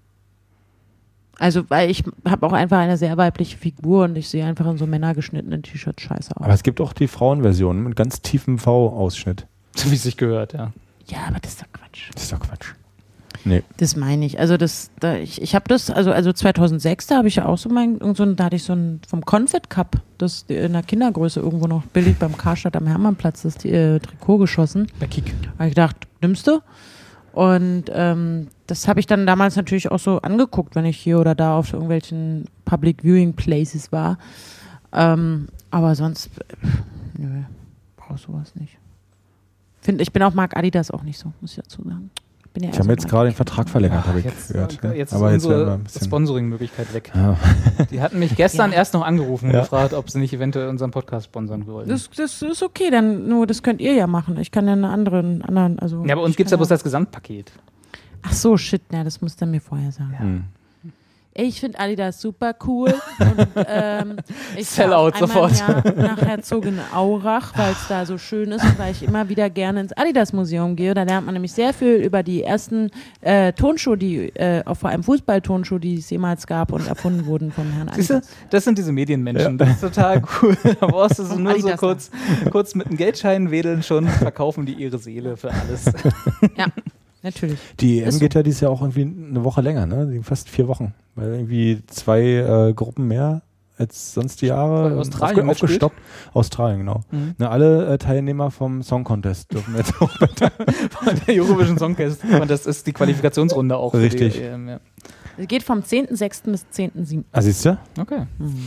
Also, weil ich habe auch einfach eine sehr weibliche Figur und ich sehe einfach in so männergeschnittenen T-Shirts scheiße aus. Aber es gibt auch die Frauenversion mit ganz tiefem V-Ausschnitt. Wie es sich gehört, ja. Ja, aber das ist doch Quatsch. Das ist doch Quatsch. Nee. Das meine ich. Also ich habe das, also 2006, da habe ich ja auch da hatte ich so ein vom Confed Cup, das in der Kindergröße irgendwo noch billig beim Karstadt am Hermannplatz, das Trikot geschossen. Bei Kick. Da habe ich gedacht, nimmst du? Und das habe ich dann damals natürlich auch so angeguckt, wenn ich hier oder da auf irgendwelchen Public Viewing Places war. Aber sonst, nö, brauch sowas nicht. Ich bin auch Marc Adidas auch nicht so, muss ich dazu sagen. Ich habe jetzt gerade den Vertrag verlängert, habe ich gehört. Jetzt ist unsere Sponsoring-Möglichkeit weg. Ja. Die hatten mich gestern erst noch angerufen und gefragt, ob sie nicht eventuell unseren Podcast sponsern wollen. Das ist okay, dann nur das könnt ihr ja machen. Ich kann ja einen anderen. Also ja, aber uns gibt es ja bloß das Gesamtpaket. Ach so, shit, das musst du mir vorher sagen. ich finde Adidas super cool. Und, ich Sellout sofort. Nach Herzogenaurach, weil es da so schön ist und weil ich immer wieder gerne ins Adidas-Museum gehe. Da lernt man nämlich sehr viel über die ersten Turnschuhe, die vor allem Fußball-Turnschuhe, die es jemals gab und erfunden wurden vom Herrn Adidas. Siehste, das sind diese Medienmenschen. Das ist total cool. Da brauchst du so nur so kurz mit einem Geldschein wedeln, schon verkaufen die ihre Seele für alles. Ja. Natürlich. Die EM geht ja dieses Jahr auch irgendwie eine Woche länger, ne? Fast 4 Wochen. Weil irgendwie 2 Gruppen mehr als sonst die Jahre. Australien aufgestockt. Australien, genau. Mhm. Ne, alle Teilnehmer vom Song Contest dürfen jetzt auch der Eurovision Song Contest ist die Qualifikationsrunde auch. Richtig. Für die EM, ja. Es geht vom 10.06. bis 10.07. Ah, siehst du? Okay.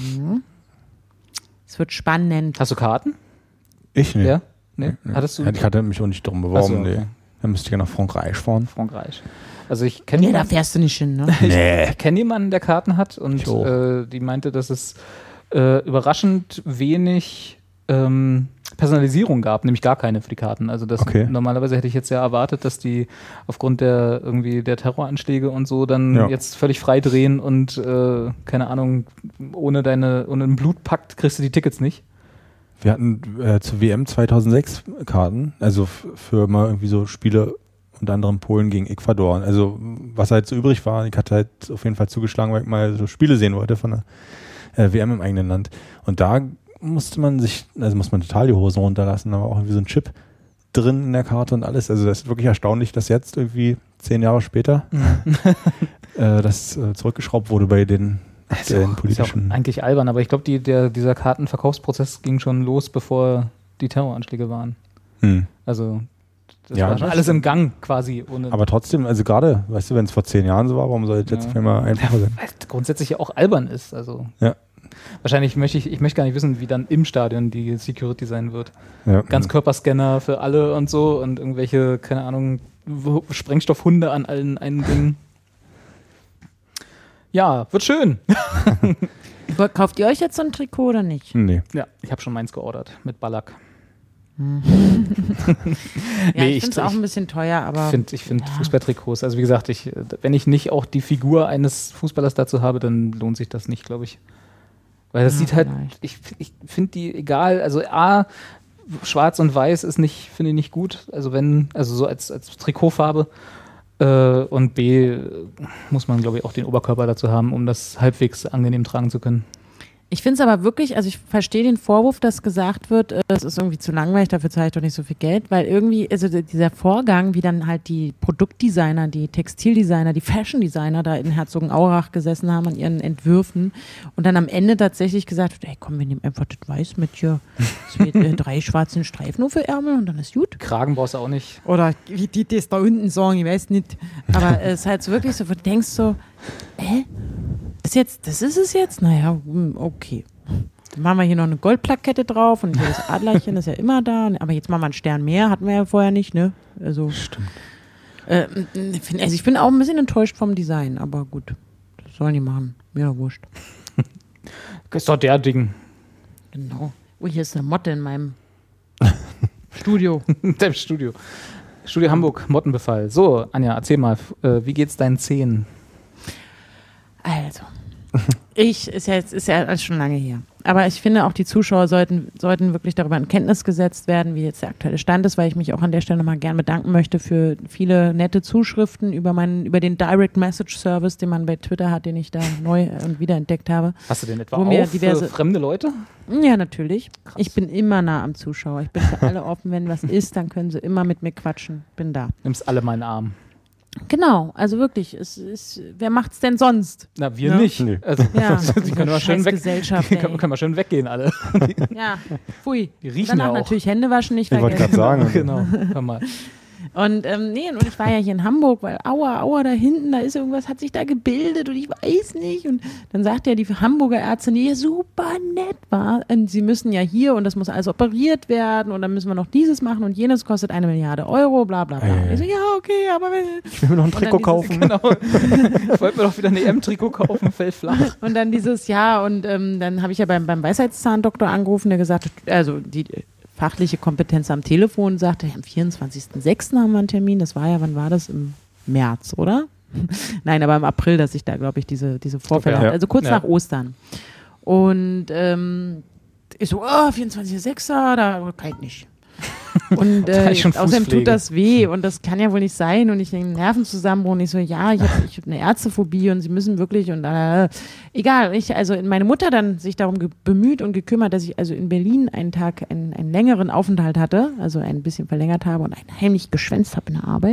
Es wird spannend. Hast du Karten? Ich nicht. Ja? Nee? Hattest du? Ich hatte mich auch nicht drum beworben, okay. nee. Dann müsste ich ja nach Frankreich fahren. Also ich kenne da fährst du nicht hin, ne? Ich kenne jemanden, der Karten hat und die meinte, dass es überraschend wenig Personalisierung gab, nämlich gar keine für die Karten. Also das normalerweise hätte ich jetzt ja erwartet, dass die aufgrund der Terroranschläge und so dann jetzt völlig frei drehen und keine Ahnung, ohne einen Blutpakt kriegst du die Tickets nicht. Wir hatten zur WM 2006 Karten, also für mal irgendwie so Spiele, unter anderem Polen gegen Ecuador. Also was halt so übrig war, ich hatte halt auf jeden Fall zugeschlagen, weil ich mal so Spiele sehen wollte von der WM im eigenen Land. Und da muss man total die Hosen runterlassen, aber auch irgendwie so ein Chip drin in der Karte und alles. Also das ist wirklich erstaunlich, dass jetzt irgendwie 10 Jahre später das zurückgeschraubt wurde bei den politischen. Ist ja eigentlich albern, aber ich glaube, dieser Kartenverkaufsprozess ging schon los, bevor die Terroranschläge waren. Also das war schon alles im Gang quasi. Aber trotzdem, also gerade, weißt du, wenn es vor 10 Jahren so war, warum soll es jetzt auf einmal einfacher sein? Weil es grundsätzlich ja auch albern ist. Also wahrscheinlich möchte ich gar nicht wissen, wie dann im Stadion die Security sein wird. Ja. Ganzkörperscanner für alle und so und irgendwelche, keine Ahnung, Sprengstoffhunde an allen Eingängen. Ja, wird schön. Kauft ihr euch jetzt so ein Trikot oder nicht? Nee. Ja, ich habe schon meins geordert mit Ballack. Ich finde es auch ein bisschen teuer, aber... Ich finde Fußballtrikots, also wie gesagt, wenn ich nicht auch die Figur eines Fußballers dazu habe, dann lohnt sich das nicht, glaube ich. Weil das sieht halt, ich finde die egal, also A, schwarz und weiß finde ich nicht gut, also so als Trikotfarbe. Und B, muss man, glaube ich, auch den Oberkörper dazu haben, um das halbwegs angenehm tragen zu können. Ich finde es aber wirklich, also ich verstehe den Vorwurf, dass gesagt wird, es ist irgendwie zu langweilig, dafür zahle ich doch nicht so viel Geld, weil irgendwie, also dieser Vorgang, wie dann halt die Produktdesigner, die Textildesigner, die Fashion-Designer da in Herzogenaurach gesessen haben an ihren Entwürfen und dann am Ende tatsächlich gesagt wird, ey komm, wir nehmen einfach das Weiß mit hier, 3 schwarzen Streifen nur für Ärmel und dann ist gut. Kragen brauchst du auch nicht. Oder wie die das da unten sagen, ich weiß nicht. Aber es ist halt so wirklich so, wo du denkst so, das ist es jetzt? Naja, okay. Dann machen wir hier noch eine Goldplakette drauf und hier das Adlerchen ist ja immer da. Aber jetzt machen wir einen Stern mehr, hatten wir ja vorher nicht, ne? Also, stimmt. Ich bin auch ein bisschen enttäuscht vom Design, aber gut. Das sollen die machen. Mir doch wurscht. Das ist doch der Ding. Genau. Oh, hier ist eine Motte in meinem Studio. Deinem Studio. Studio Hamburg, Mottenbefall. So, Anja, erzähl mal, wie geht's deinen Zähnen? Also, ist ja alles schon lange her. Aber ich finde auch, die Zuschauer sollten wirklich darüber in Kenntnis gesetzt werden, wie jetzt der aktuelle Stand ist, weil ich mich auch an der Stelle nochmal gern bedanken möchte für viele nette Zuschriften über den Direct Message Service, den man bei Twitter hat, den ich da neu und wiederentdeckt habe. Hast du den etwa auch für fremde Leute? Ja, natürlich. Krass. Ich bin immer nah am Zuschauer. Ich bin für alle offen. Wenn was ist, dann können sie immer mit mir quatschen. Bin da. Nimmst alle meinen Arm. Genau, also wirklich, wer macht's denn sonst? Na, wir nicht. Nee. Also, die können wir schön können wir schön weggehen, alle. Ja, pfui. Die riechen ja auch. Natürlich Hände waschen nicht vergessen. Ich wollte gerade sagen. Genau, hör mal. Und und ich war ja hier in Hamburg, weil aua, da hinten, da ist irgendwas, hat sich da gebildet und ich weiß nicht. Und dann sagt ja die Hamburger Ärztin, die ja super nett war, und sie müssen ja hier und das muss alles operiert werden und dann müssen wir noch dieses machen und jenes kostet 1 Milliarde Euro, bla bla bla. Ich so, ja, okay, aber ich will mir noch ein Trikot kaufen. Genau. Ich wollte mir doch wieder ein EM-Trikot kaufen, fällt flach. Und dann dann habe ich ja beim Weisheitszahndoktor angerufen, der gesagt hat, also die fachliche Kompetenz am Telefon sagte, am 24.06. haben wir einen Termin. Das war ja, wann war das? Im März, oder? Nein, aber im April, dass ich da, glaube ich, diese Vorfälle hatte. Also kurz nach Ostern. Und ich so, 24.06., da kann ich nicht. Und außerdem tut das weh und das kann ja wohl nicht sein und ich denke, Nervenzusammenbruch und ich so, ja, ich hab eine Ärztephobie und sie müssen wirklich und egal. Meine Mutter dann sich darum bemüht und gekümmert, dass ich also in Berlin einen Tag einen längeren Aufenthalt hatte, also ein bisschen verlängert habe und heimlich geschwänzt habe in der Arbeit,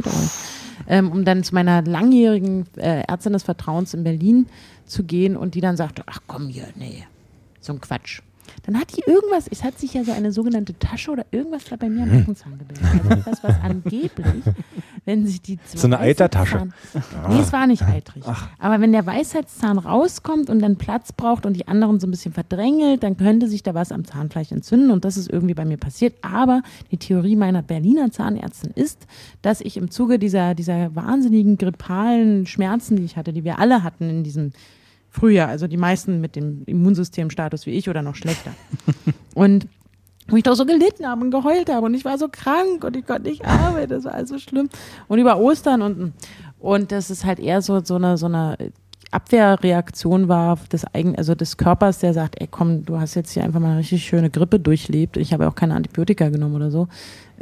um dann zu meiner langjährigen Ärztin des Vertrauens in Berlin zu gehen und die dann sagte, ach komm hier, nee, so ein Quatsch. Dann hat die irgendwas, es hat sich ja so eine sogenannte Tasche oder irgendwas da bei mir am Backenzahn gebildet. Also etwas, was angeblich, wenn sich die so eine Eitertasche. Nee, es war nicht eitrig. Aber wenn der Weisheitszahn rauskommt und dann Platz braucht und die anderen so ein bisschen verdrängelt, dann könnte sich da was am Zahnfleisch entzünden und das ist irgendwie bei mir passiert. Aber die Theorie meiner Berliner Zahnärztin ist, dass ich im Zuge dieser wahnsinnigen grippalen Schmerzen, die ich hatte, die wir alle hatten in diesem Frühjahr, also die meisten mit dem Immunsystemstatus wie ich oder noch schlechter. Und wo ich doch so gelitten habe und geheult habe und ich war so krank und ich konnte nicht arbeiten, das war alles so schlimm. Und über Ostern und das ist halt eher so eine Abwehrreaktion war des Körpers, der sagt, ey komm, du hast jetzt hier einfach mal eine richtig schöne Grippe durchlebt. Ich habe auch keine Antibiotika genommen oder so.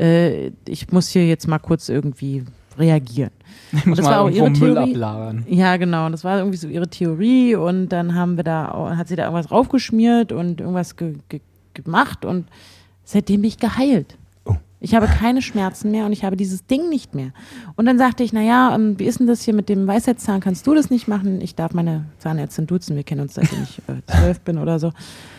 Ich muss hier jetzt mal kurz irgendwie reagieren. Und das war auch ihre Theorie. Müll ablagern. Ja, genau. Das war irgendwie so ihre Theorie und dann hat sie da irgendwas raufgeschmiert und irgendwas gemacht und seitdem bin ich geheilt. Oh. Ich habe keine Schmerzen mehr und ich habe dieses Ding nicht mehr. Und dann sagte ich, naja, wie ist denn das hier mit dem Weisheitszahn? Kannst du das nicht machen? Ich darf meine Zahnärztin duzen. Wir kennen uns, seitdem ich 12 bin oder so.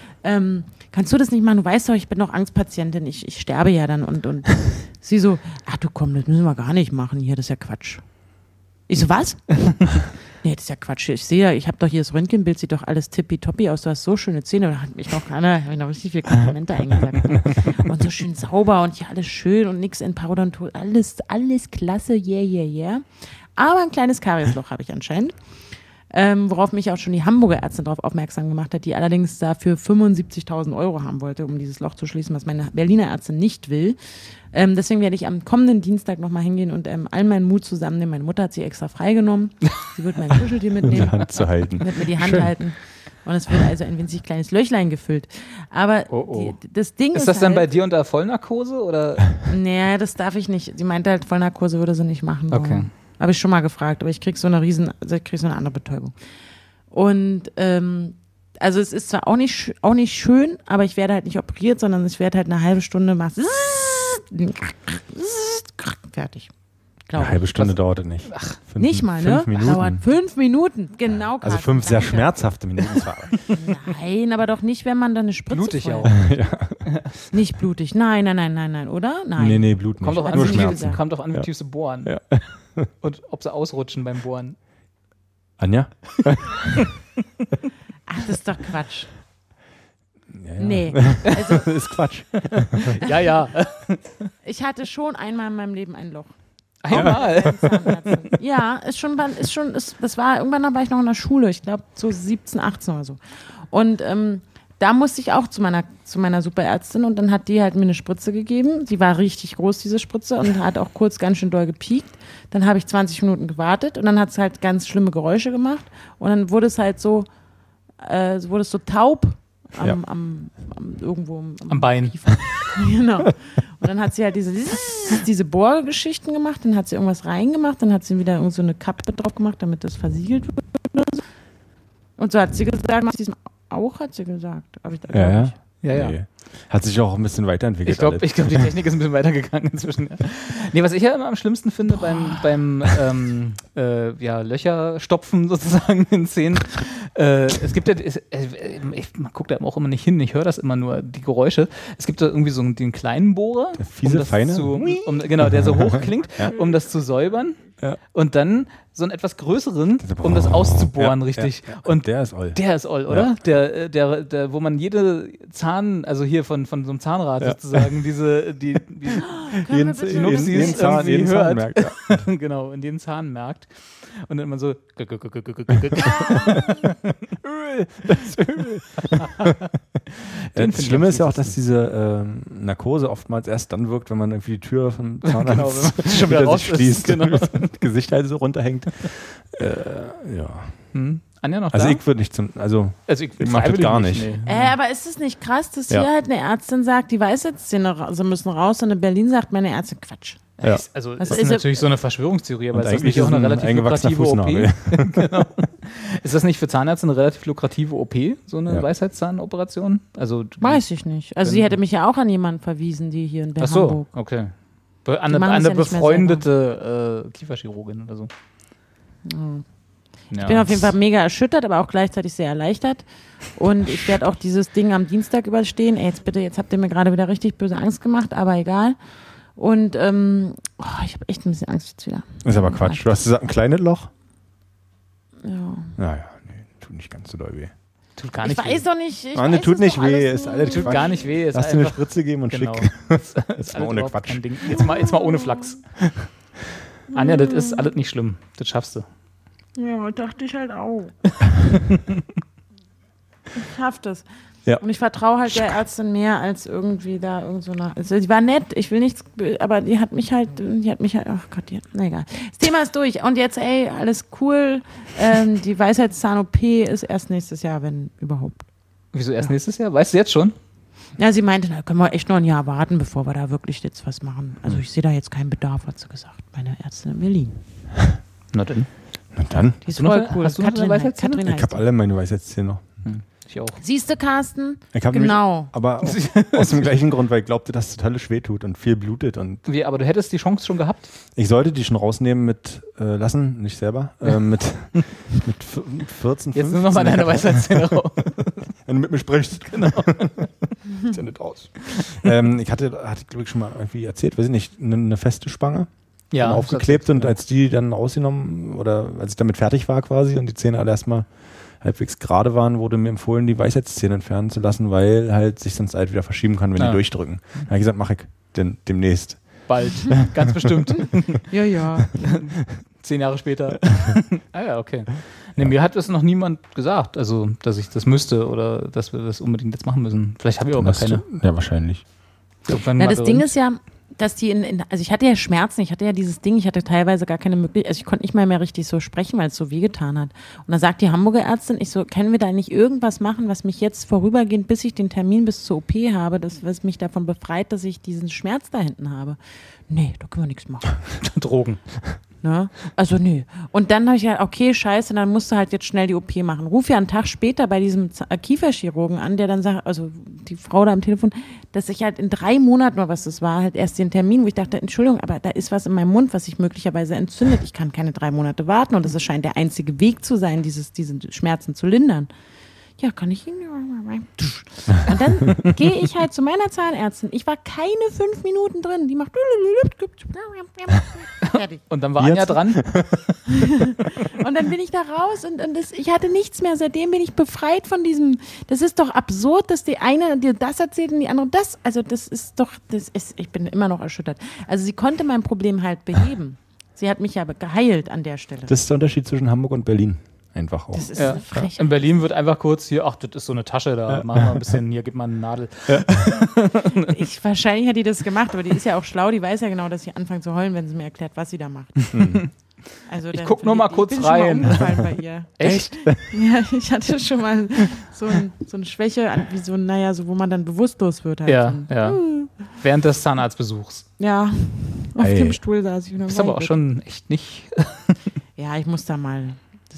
Kannst du das nicht machen? Du weißt doch, ich bin doch Angstpatientin, ich sterbe ja dann und sie so, ach du komm, das müssen wir gar nicht machen hier, das ist ja Quatsch. Ich so, was? Nee, das ist ja Quatsch. Ich sehe ja, ich habe doch hier das Röntgenbild, sieht doch alles tippitoppi aus, du hast so schöne Zähne. Da hat mich noch richtig viele Komplimente eingesagt. Und so schön sauber und hier alles schön und nichts in Parodontul, alles klasse, yeah. Aber ein kleines Kariesloch habe ich anscheinend. Worauf mich auch schon die Hamburger Ärztin darauf aufmerksam gemacht hat, die allerdings dafür 75.000 € haben wollte, um dieses Loch zu schließen, was meine Berliner Ärztin nicht will. Deswegen werde ich am kommenden Dienstag nochmal hingehen und all meinen Mut zusammennehmen. Meine Mutter hat sie extra freigenommen. Sie wird mein Kuscheltier mitnehmen. Die Hand zu halten. Wird mir die Hand halten. Und es wird also ein winzig kleines Löchlein gefüllt. Aber das Ding ist das dann bei dir unter Vollnarkose? Oder? Nee, das darf ich nicht. Sie meinte halt, Vollnarkose würde sie nicht machen. Okay. Habe ich schon mal gefragt, aber ich krieg so eine andere Betäubung. Und also es ist zwar auch nicht schön, aber ich werde halt nicht operiert, sondern ich werde halt eine halbe Stunde fertig. Eine halbe Stunde dauert es nicht. Ach, nicht mal, ne? 5 Minuten. Dauert 5 Minuten, genau. Also 5 sehr schmerzhafte Minuten. Nein, aber doch nicht, wenn man dann eine Spritze blutig auch. Ja. Nicht blutig, nein, oder? Nein. Nee, Blut nicht. Kommt auch an, wie tief sie bohren. Ja. Und ob sie ausrutschen beim Bohren. Anja? Ach, das ist doch Quatsch. Ja. Nee. Also, das ist Quatsch. Ja. Ich hatte schon einmal in meinem Leben ein Loch. Einmal? Ja, das war, irgendwann war ich noch in der Schule, ich glaube so 17, 18 oder so. Und da musste ich auch zu meiner Superärztin und dann hat die halt mir eine Spritze gegeben. Sie war richtig groß, diese Spritze, und hat auch kurz ganz schön doll gepiekt. Dann habe ich 20 Minuten gewartet und dann hat es halt ganz schlimme Geräusche gemacht und dann wurde es halt so, taub irgendwo am Bein. Genau. Und dann hat sie halt diese Bohrgeschichten gemacht, dann hat sie irgendwas reingemacht, dann hat sie wieder irgend so eine Kappe drauf gemacht, damit das versiegelt wird oder so. Und so hat sie gesagt, hat sie gesagt. Aber ich Ja. Nee. Hat sich auch ein bisschen weiterentwickelt. Ich glaube, die Technik ist ein bisschen weitergegangen inzwischen. Ja. Nee, was ich ja immer am schlimmsten finde beim Löcher stopfen sozusagen in Zähnen, es gibt ja, man guckt da auch immer nicht hin, ich höre das immer nur, die Geräusche. Es gibt da irgendwie so den kleinen Bohrer, der fiese, feine? Der so hoch klingt, um das zu säubern. Ja. Und dann so einen etwas größeren, um das auszubohren, richtig. Ja. Und der ist oll. Der ist oll, oder? Ja. Der, wo man jede also hier von so einem Zahnrad sozusagen, jeden Zahn merkt. Ja. Genau, in jeden Zahn merkt. Und dann immer so Öl, das Öl. Das Schlimme ist ja auch, dass diese Narkose oftmals erst dann wirkt, wenn man irgendwie die Tür vom Zahnarzt schon wieder raus schließt, genau. und das Gesicht halt so runterhängt. Ja. Anja noch Also da? ich würde nicht ich mache das gar nicht. Nee. Aber ist es nicht krass, dass hier halt eine Ärztin sagt, die Weisheitszähne müssen raus, und in Berlin sagt meine Ärztin Quatsch. Ja. Also das ist natürlich so eine Verschwörungstheorie, aber und ist das nicht auch eine relativ lukrative OP? Genau. Ist das nicht für Zahnärzte eine relativ lukrative OP, so eine Weisheitszahnoperation? Also weiß ich nicht. Also sie hätte mich ja auch an jemanden verwiesen, die hier in Hamburg. Ach so, okay. An eine befreundete Kieferchirurgin oder so. Ich bin auf jeden Fall mega erschüttert, aber auch gleichzeitig sehr erleichtert. Und ich werde auch dieses Ding am Dienstag überstehen. Ey, jetzt habt ihr mir gerade wieder richtig böse Angst gemacht, aber egal. Und ich habe echt ein bisschen Angst jetzt wieder. Ist aber Quatsch. Du hast gesagt, ein kleines Loch? Ja. Naja, nee, tut nicht ganz so doll weh. Tut gar nicht weh. Ich weiß doch nicht. Mann, tut nicht weh. Ist alles tut gar nicht weh. Lass dir eine Spritze geben und schick. Jetzt mal ohne Quatsch. Jetzt mal ohne Flachs. Anja, das ist alles nicht schlimm. Das schaffst du. Ja, dachte ich halt auch. Ich schaff das. Ja. Und ich vertraue halt der Ärztin mehr als irgendwie da irgend so eine. Also die war nett, ich will nichts, aber die hat mich halt, ach Gott, egal. Das Thema ist durch. Und jetzt, alles cool. Die Weisheitszahn-OP ist erst nächstes Jahr, wenn überhaupt. Wieso erst nächstes Jahr? Weißt du jetzt schon? Ja, sie meinte, da können wir echt noch ein Jahr warten, bevor wir da wirklich jetzt was machen. Also ich sehe da jetzt keinen Bedarf, hat sie gesagt. Meine Ärztin in Berlin. Na dann. Die ist voll cool. Hast du noch eine Weisheitszähne? Ich habe alle meine Weisheitszähne noch. Ich auch. Siehst du, Carsten? Genau. Aber aus dem gleichen Grund, weil ich glaubte, dass es total schwer tut und viel blutet. Aber du hättest die Chance schon gehabt? Ich sollte die schon rausnehmen lassen, nicht selber, mit 14, 15. Jetzt nur noch mal deine Weisheitszähne raus. Wenn du mit mir sprichst. Genau. Sieht ja nicht aus. Ich hatte glaube ich, schon mal irgendwie erzählt, weiß ich nicht, eine feste Spange. Ja. Aufgeklebt und als die dann rausgenommen oder als ich damit fertig war quasi und die Zähne alle erstmal halbwegs gerade waren, wurde mir empfohlen, die Weisheitszähne entfernen zu lassen, weil halt sich sonst halt wieder verschieben kann, wenn die durchdrücken. Da habe ich gesagt, mache ich demnächst. Bald, ganz bestimmt. Ja. 10 Jahre später. Ja, okay. Nee, mir hat das noch niemand gesagt, also dass ich das müsste oder dass wir das unbedingt jetzt machen müssen. Vielleicht habe ich auch gar keine. Ja, wahrscheinlich. Das Ding ist ja, dass die also ich hatte ja Schmerzen, ich hatte ja dieses Ding, ich hatte teilweise gar keine Möglichkeit, also ich konnte nicht mal mehr richtig so sprechen, weil es so wehgetan hat. Und dann sagt die Hamburger Ärztin, können wir da nicht irgendwas machen, was mich jetzt vorübergehend, bis ich den Termin bis zur OP habe, was mich davon befreit, dass ich diesen Schmerz da hinten habe. Nee, da können wir nichts machen. Drogen. Ne? Also nö. Und dann habe ich gesagt, okay, scheiße, dann musst du halt jetzt schnell die OP machen. Ruf ja einen Tag später bei diesem Kieferchirurgen an, der dann sagt, also die Frau da am Telefon, dass ich halt in 3 Monaten oder was das war, halt erst den Termin, wo ich dachte, Entschuldigung, aber da ist was in meinem Mund, was sich möglicherweise entzündet. Ich kann keine 3 Monate warten und das scheint der einzige Weg zu sein, diese Schmerzen zu lindern. Ja, kann ich Ihnen. Und dann gehe ich halt zu meiner Zahnärztin. Ich war keine 5 Minuten drin. Die macht. Fertig. Und dann war Anja dran. Und dann bin ich da raus und ich hatte nichts mehr. Seitdem bin ich befreit von diesem. Das ist doch absurd, dass die eine dir das erzählt und die andere das. Also ich bin immer noch erschüttert. Also sie konnte mein Problem halt beheben. Sie hat mich ja geheilt an der Stelle. Das ist der Unterschied zwischen Hamburg und Berlin. Einfach auch. Das ist eine Frechheit. In Berlin wird einfach kurz hier, ach, das ist so eine Tasche, da machen wir ein bisschen, hier, gib mal eine Nadel. Ja. Wahrscheinlich hat die das gemacht, aber die ist ja auch schlau, die weiß ja genau, dass ich anfange zu heulen, wenn sie mir erklärt, was sie da macht. Also ich guck nur mal kurz rein. Ich bin schon mal umgefallen bei ihr. Echt? Ja, ich hatte schon mal so eine Schwäche, wie so, so, wo man dann bewusstlos wird. Halt. Ja. Während des Zahnarztbesuchs. Ja, auf dem Stuhl saß ich. Ist aber auch schon echt nicht. Ja, ich muss da mal,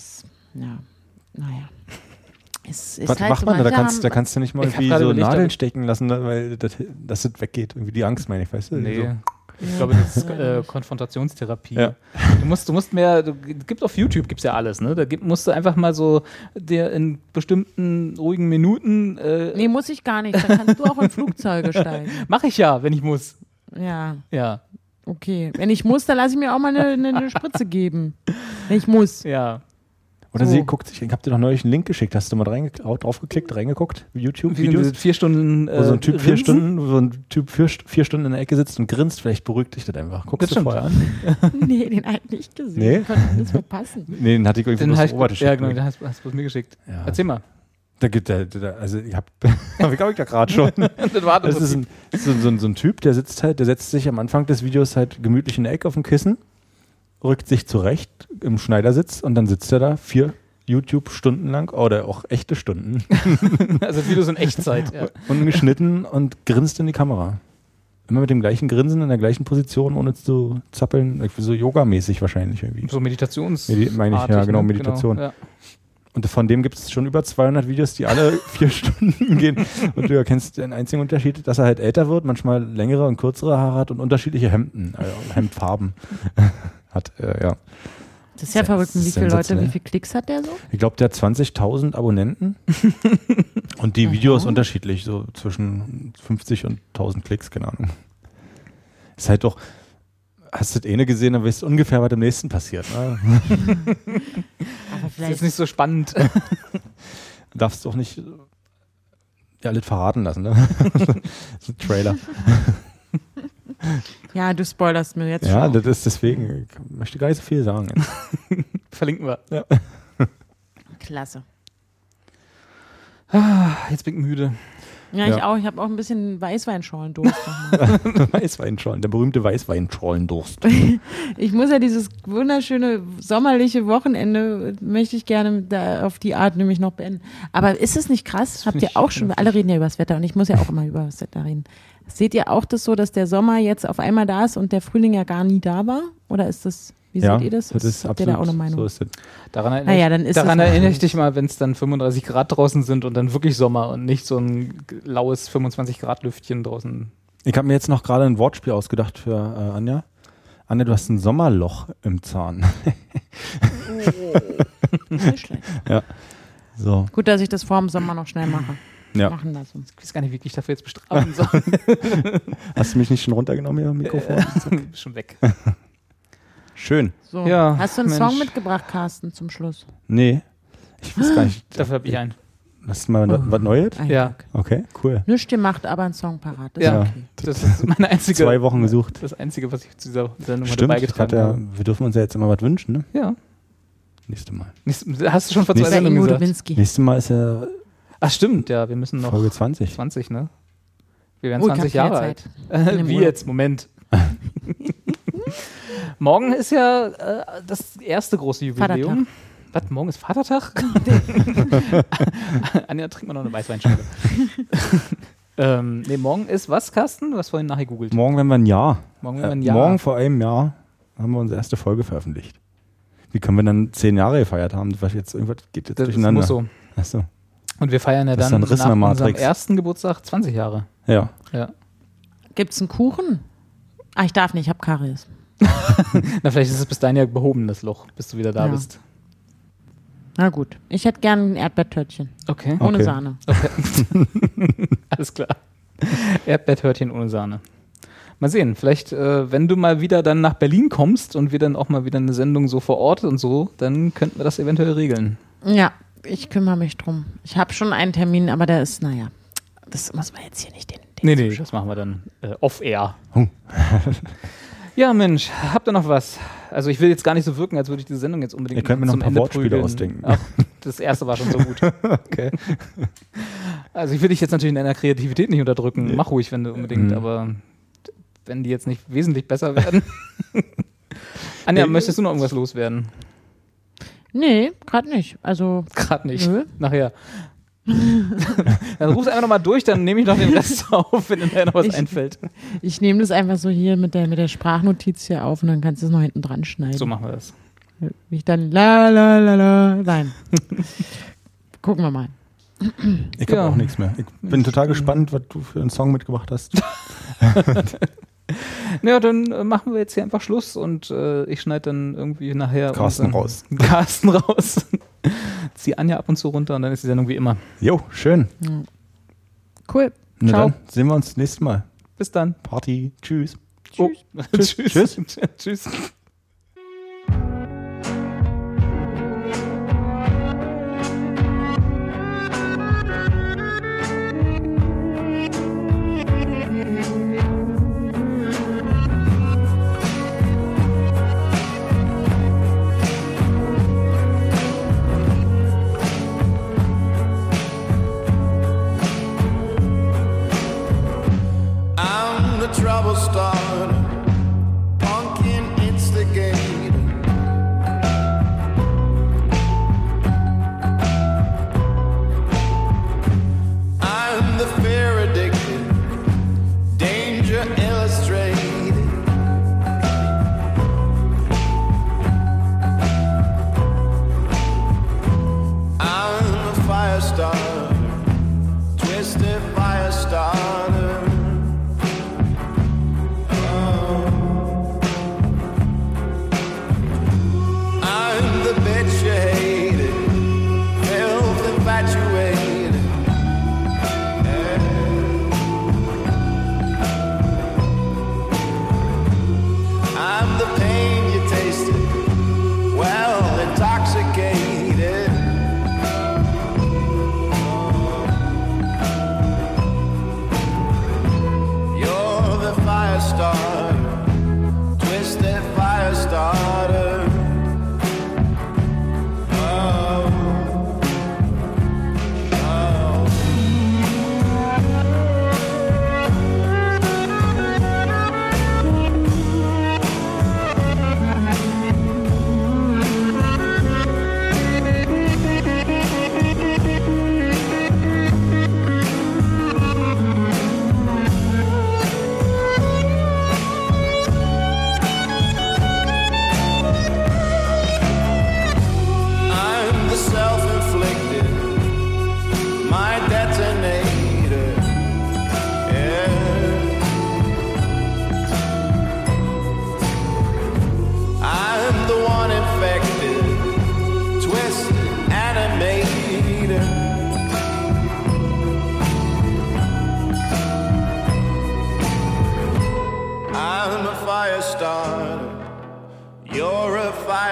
Es ist was halt macht so, man da? Da kannst du nicht mal irgendwie so Nadeln stecken lassen, weil das weggeht. Irgendwie die Angst, meine ich, weißt du? Nee. So. Ich glaube, das ist Du musst mehr, gibt auf YouTube gibt's ja alles, ne? Da musst du einfach mal so dir in bestimmten ruhigen Minuten. Nee, muss ich gar nicht. Da kannst du auch in Flugzeuge steigen. Mach ich ja, wenn ich muss. Ja. Okay. Wenn ich muss, dann lasse ich mir auch mal eine Spritze geben. Wenn ich muss. Ja. Oder sie guckt sich, ich habe dir noch neulich einen Link geschickt, hast du mal draufgeklickt, reingeguckt, YouTube-Videos? 4 Stunden wo so ein Typ 4 Stunden in der Ecke sitzt und grinst, vielleicht beruhigt dich das einfach. Guckst du vorher an? Nee, den halt nicht gesehen. Nee? Konnte das verpassen. Nee, den hatte ich irgendwie bloß Robert geschickt. Ja, genau, den hast du mir geschickt. Ja. Erzähl mal. Da gibt also ich glaube ich da gerade schon. Das ist so ein Typ, der setzt sich am Anfang des Videos halt gemütlich in der Ecke auf dem Kissen rückt sich zurecht im Schneidersitz und dann sitzt er da 4 YouTube-Stunden lang oder auch echte Stunden. Also Videos in Echtzeit. Ja. Und geschnitten und grinst in die Kamera. Immer mit dem gleichen Grinsen, in der gleichen Position, ohne zu zappeln. So yogamäßig wahrscheinlich irgendwie. So Meditations. Meine ich, ja, genau, Meditation. Genau, ja. Und von dem gibt es schon über 200 Videos, die alle 4 Stunden gehen. Und du erkennst den einzigen Unterschied, dass er halt älter wird, manchmal längere und kürzere Haare hat und unterschiedliche Hemden, Hemdfarben hat. Ja. Das ist ja verrückt. Wie viele Leute, wie viele Klicks hat der so? Ich glaube, der hat 20.000 Abonnenten. Und die Videos unterschiedlich, so zwischen 50 und 1000 Klicks, keine Ahnung. Ist halt doch, hast du das eine gesehen, dann weißt du ungefähr, was im nächsten passiert. Ne? Aber vielleicht ist nicht so spannend. Du darfst doch nicht alles verraten lassen, ne? Das ist ein Trailer. Ja, du spoilerst mir jetzt schon. Ja, das ist deswegen, ich möchte gar nicht so viel sagen. Verlinken wir. Ja. Klasse. Jetzt bin ich müde. Ja, ich auch. Ich habe auch ein bisschen Weißweinschorlendurst. Weißweinschorlen, der berühmte Weißweinschorlendurst. Ich muss ja dieses wunderschöne sommerliche Wochenende, möchte ich gerne da auf die Art nämlich noch beenden. Aber ist es nicht krass? Habt ihr auch schon, alle reden ja über das Wetter und ich muss ja auch immer über das Wetter reden. Seht ihr auch das so, dass der Sommer jetzt auf einmal da ist und der Frühling ja gar nie da war? Oder ist das, wie seht ihr das? Das ist habt absolut, ihr da auch eine Meinung? So ist es. Daran erinnere ich dich mal, wenn es dann 35 Grad draußen sind und dann wirklich Sommer und nicht so ein laues 25 Grad Lüftchen draußen. Ich habe mir jetzt noch gerade ein Wortspiel ausgedacht für Anja. Anja, du hast ein Sommerloch im Zahn. Nicht schlecht. Ja. So. Gut, dass ich das vor dem Sommer noch schnell mache. Ja. Machen lassen. Ich weiß gar nicht, wie ich dafür jetzt bestrafen soll. Hast du mich nicht schon runtergenommen hier am Mikrofon? Schon weg. Schön. So. Ja, hast du einen Song mitgebracht, Carsten, zum Schluss? Nee. Ich weiß gar nicht. Dafür habe ich einen. Hast du mal was Neues? Ja. Okay, cool. Nichts macht aber einen Song parat. Das Ja, ist okay. das ist meine einzige. 2 Wochen gesucht. Das Einzige, was ich zu dieser Sendung Stimmt, beigetragen habe. wir dürfen uns ja jetzt immer was wünschen, ne? Ja. Nächstes Mal. Hast du schon vor 2 Sendungen gesagt? Nächstes Mal ist ja Ach stimmt, ja, wir müssen noch Folge 20. 20, ne? Wir werden 20 Jahre alt. Wie jetzt? Moment. Morgen ist ja das erste große Jubiläum. Vatertag. Was, morgen ist Vatertag? Anja, trink mal noch eine Weißweinschale. Nee, morgen ist was, Carsten? Du hast vorhin nachgegoogelt. Morgen werden wir ein Jahr. Morgen vor einem Jahr haben wir unsere erste Folge veröffentlicht. Wie können wir dann 10 Jahre gefeiert haben? Was jetzt, irgendwas geht jetzt durcheinander. Das muss so. Ach so. Und wir feiern ja Das ist dann ein Riss in nach der unserem Matrix. ersten Geburtstag 20 Jahre. Ja. Gibt es einen Kuchen? Ah, ich darf nicht, ich habe Karies. Na, vielleicht ist es bis dahin ja behoben, das Loch, bis du wieder da bist. Na gut, ich hätte gern ein Erdbeertörtchen. Okay. Ohne Sahne. Okay. Alles klar. Erdbeertörtchen ohne Sahne. Mal sehen, vielleicht, wenn du mal wieder dann nach Berlin kommst und wir dann auch mal wieder eine Sendung so vor Ort und so, dann könnten wir das eventuell regeln. Ja, ich kümmere mich drum. Ich habe schon einen Termin, aber der ist, naja, das muss man jetzt hier nicht den Nee, das machen wir dann off-air. Ja, Mensch, habt ihr noch was? Also ich will jetzt gar nicht so wirken, als würde ich diese Sendung jetzt unbedingt Ihr könnt mir noch ein paar Wortspiele ausdenken. Ach, das erste war schon so gut. Okay. Also ich will dich jetzt natürlich in deiner Kreativität nicht unterdrücken. Nee. Mach ruhig, wenn du unbedingt, aber wenn die jetzt nicht wesentlich besser werden. Anja, möchtest du noch irgendwas loswerden? Nee, gerade nicht. Also gerade nicht. Nö. Nachher. Dann rufst einfach nochmal durch, dann nehme ich noch den Rest auf, wenn dir noch was einfällt. Ich nehme das einfach so hier mit der Sprachnotiz hier auf und dann kannst du es noch hinten dran schneiden. So machen wir das. Wie ich dann la. Nein. Gucken wir mal. Ich habe auch nichts mehr. Ich bin total gespannt, was du für einen Song mitgebracht hast. Ja, dann machen wir jetzt hier einfach Schluss und ich schneide dann irgendwie nachher Carsten raus. Zieh Anja ab und zu runter und dann ist die Sendung wie immer. Jo, schön. Cool. Na Ciao. Dann sehen wir uns nächstes Mal. Bis dann. Party. Tschüss. Tschüss. Tschüss. Trouble started, pumpkin, it's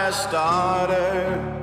starter.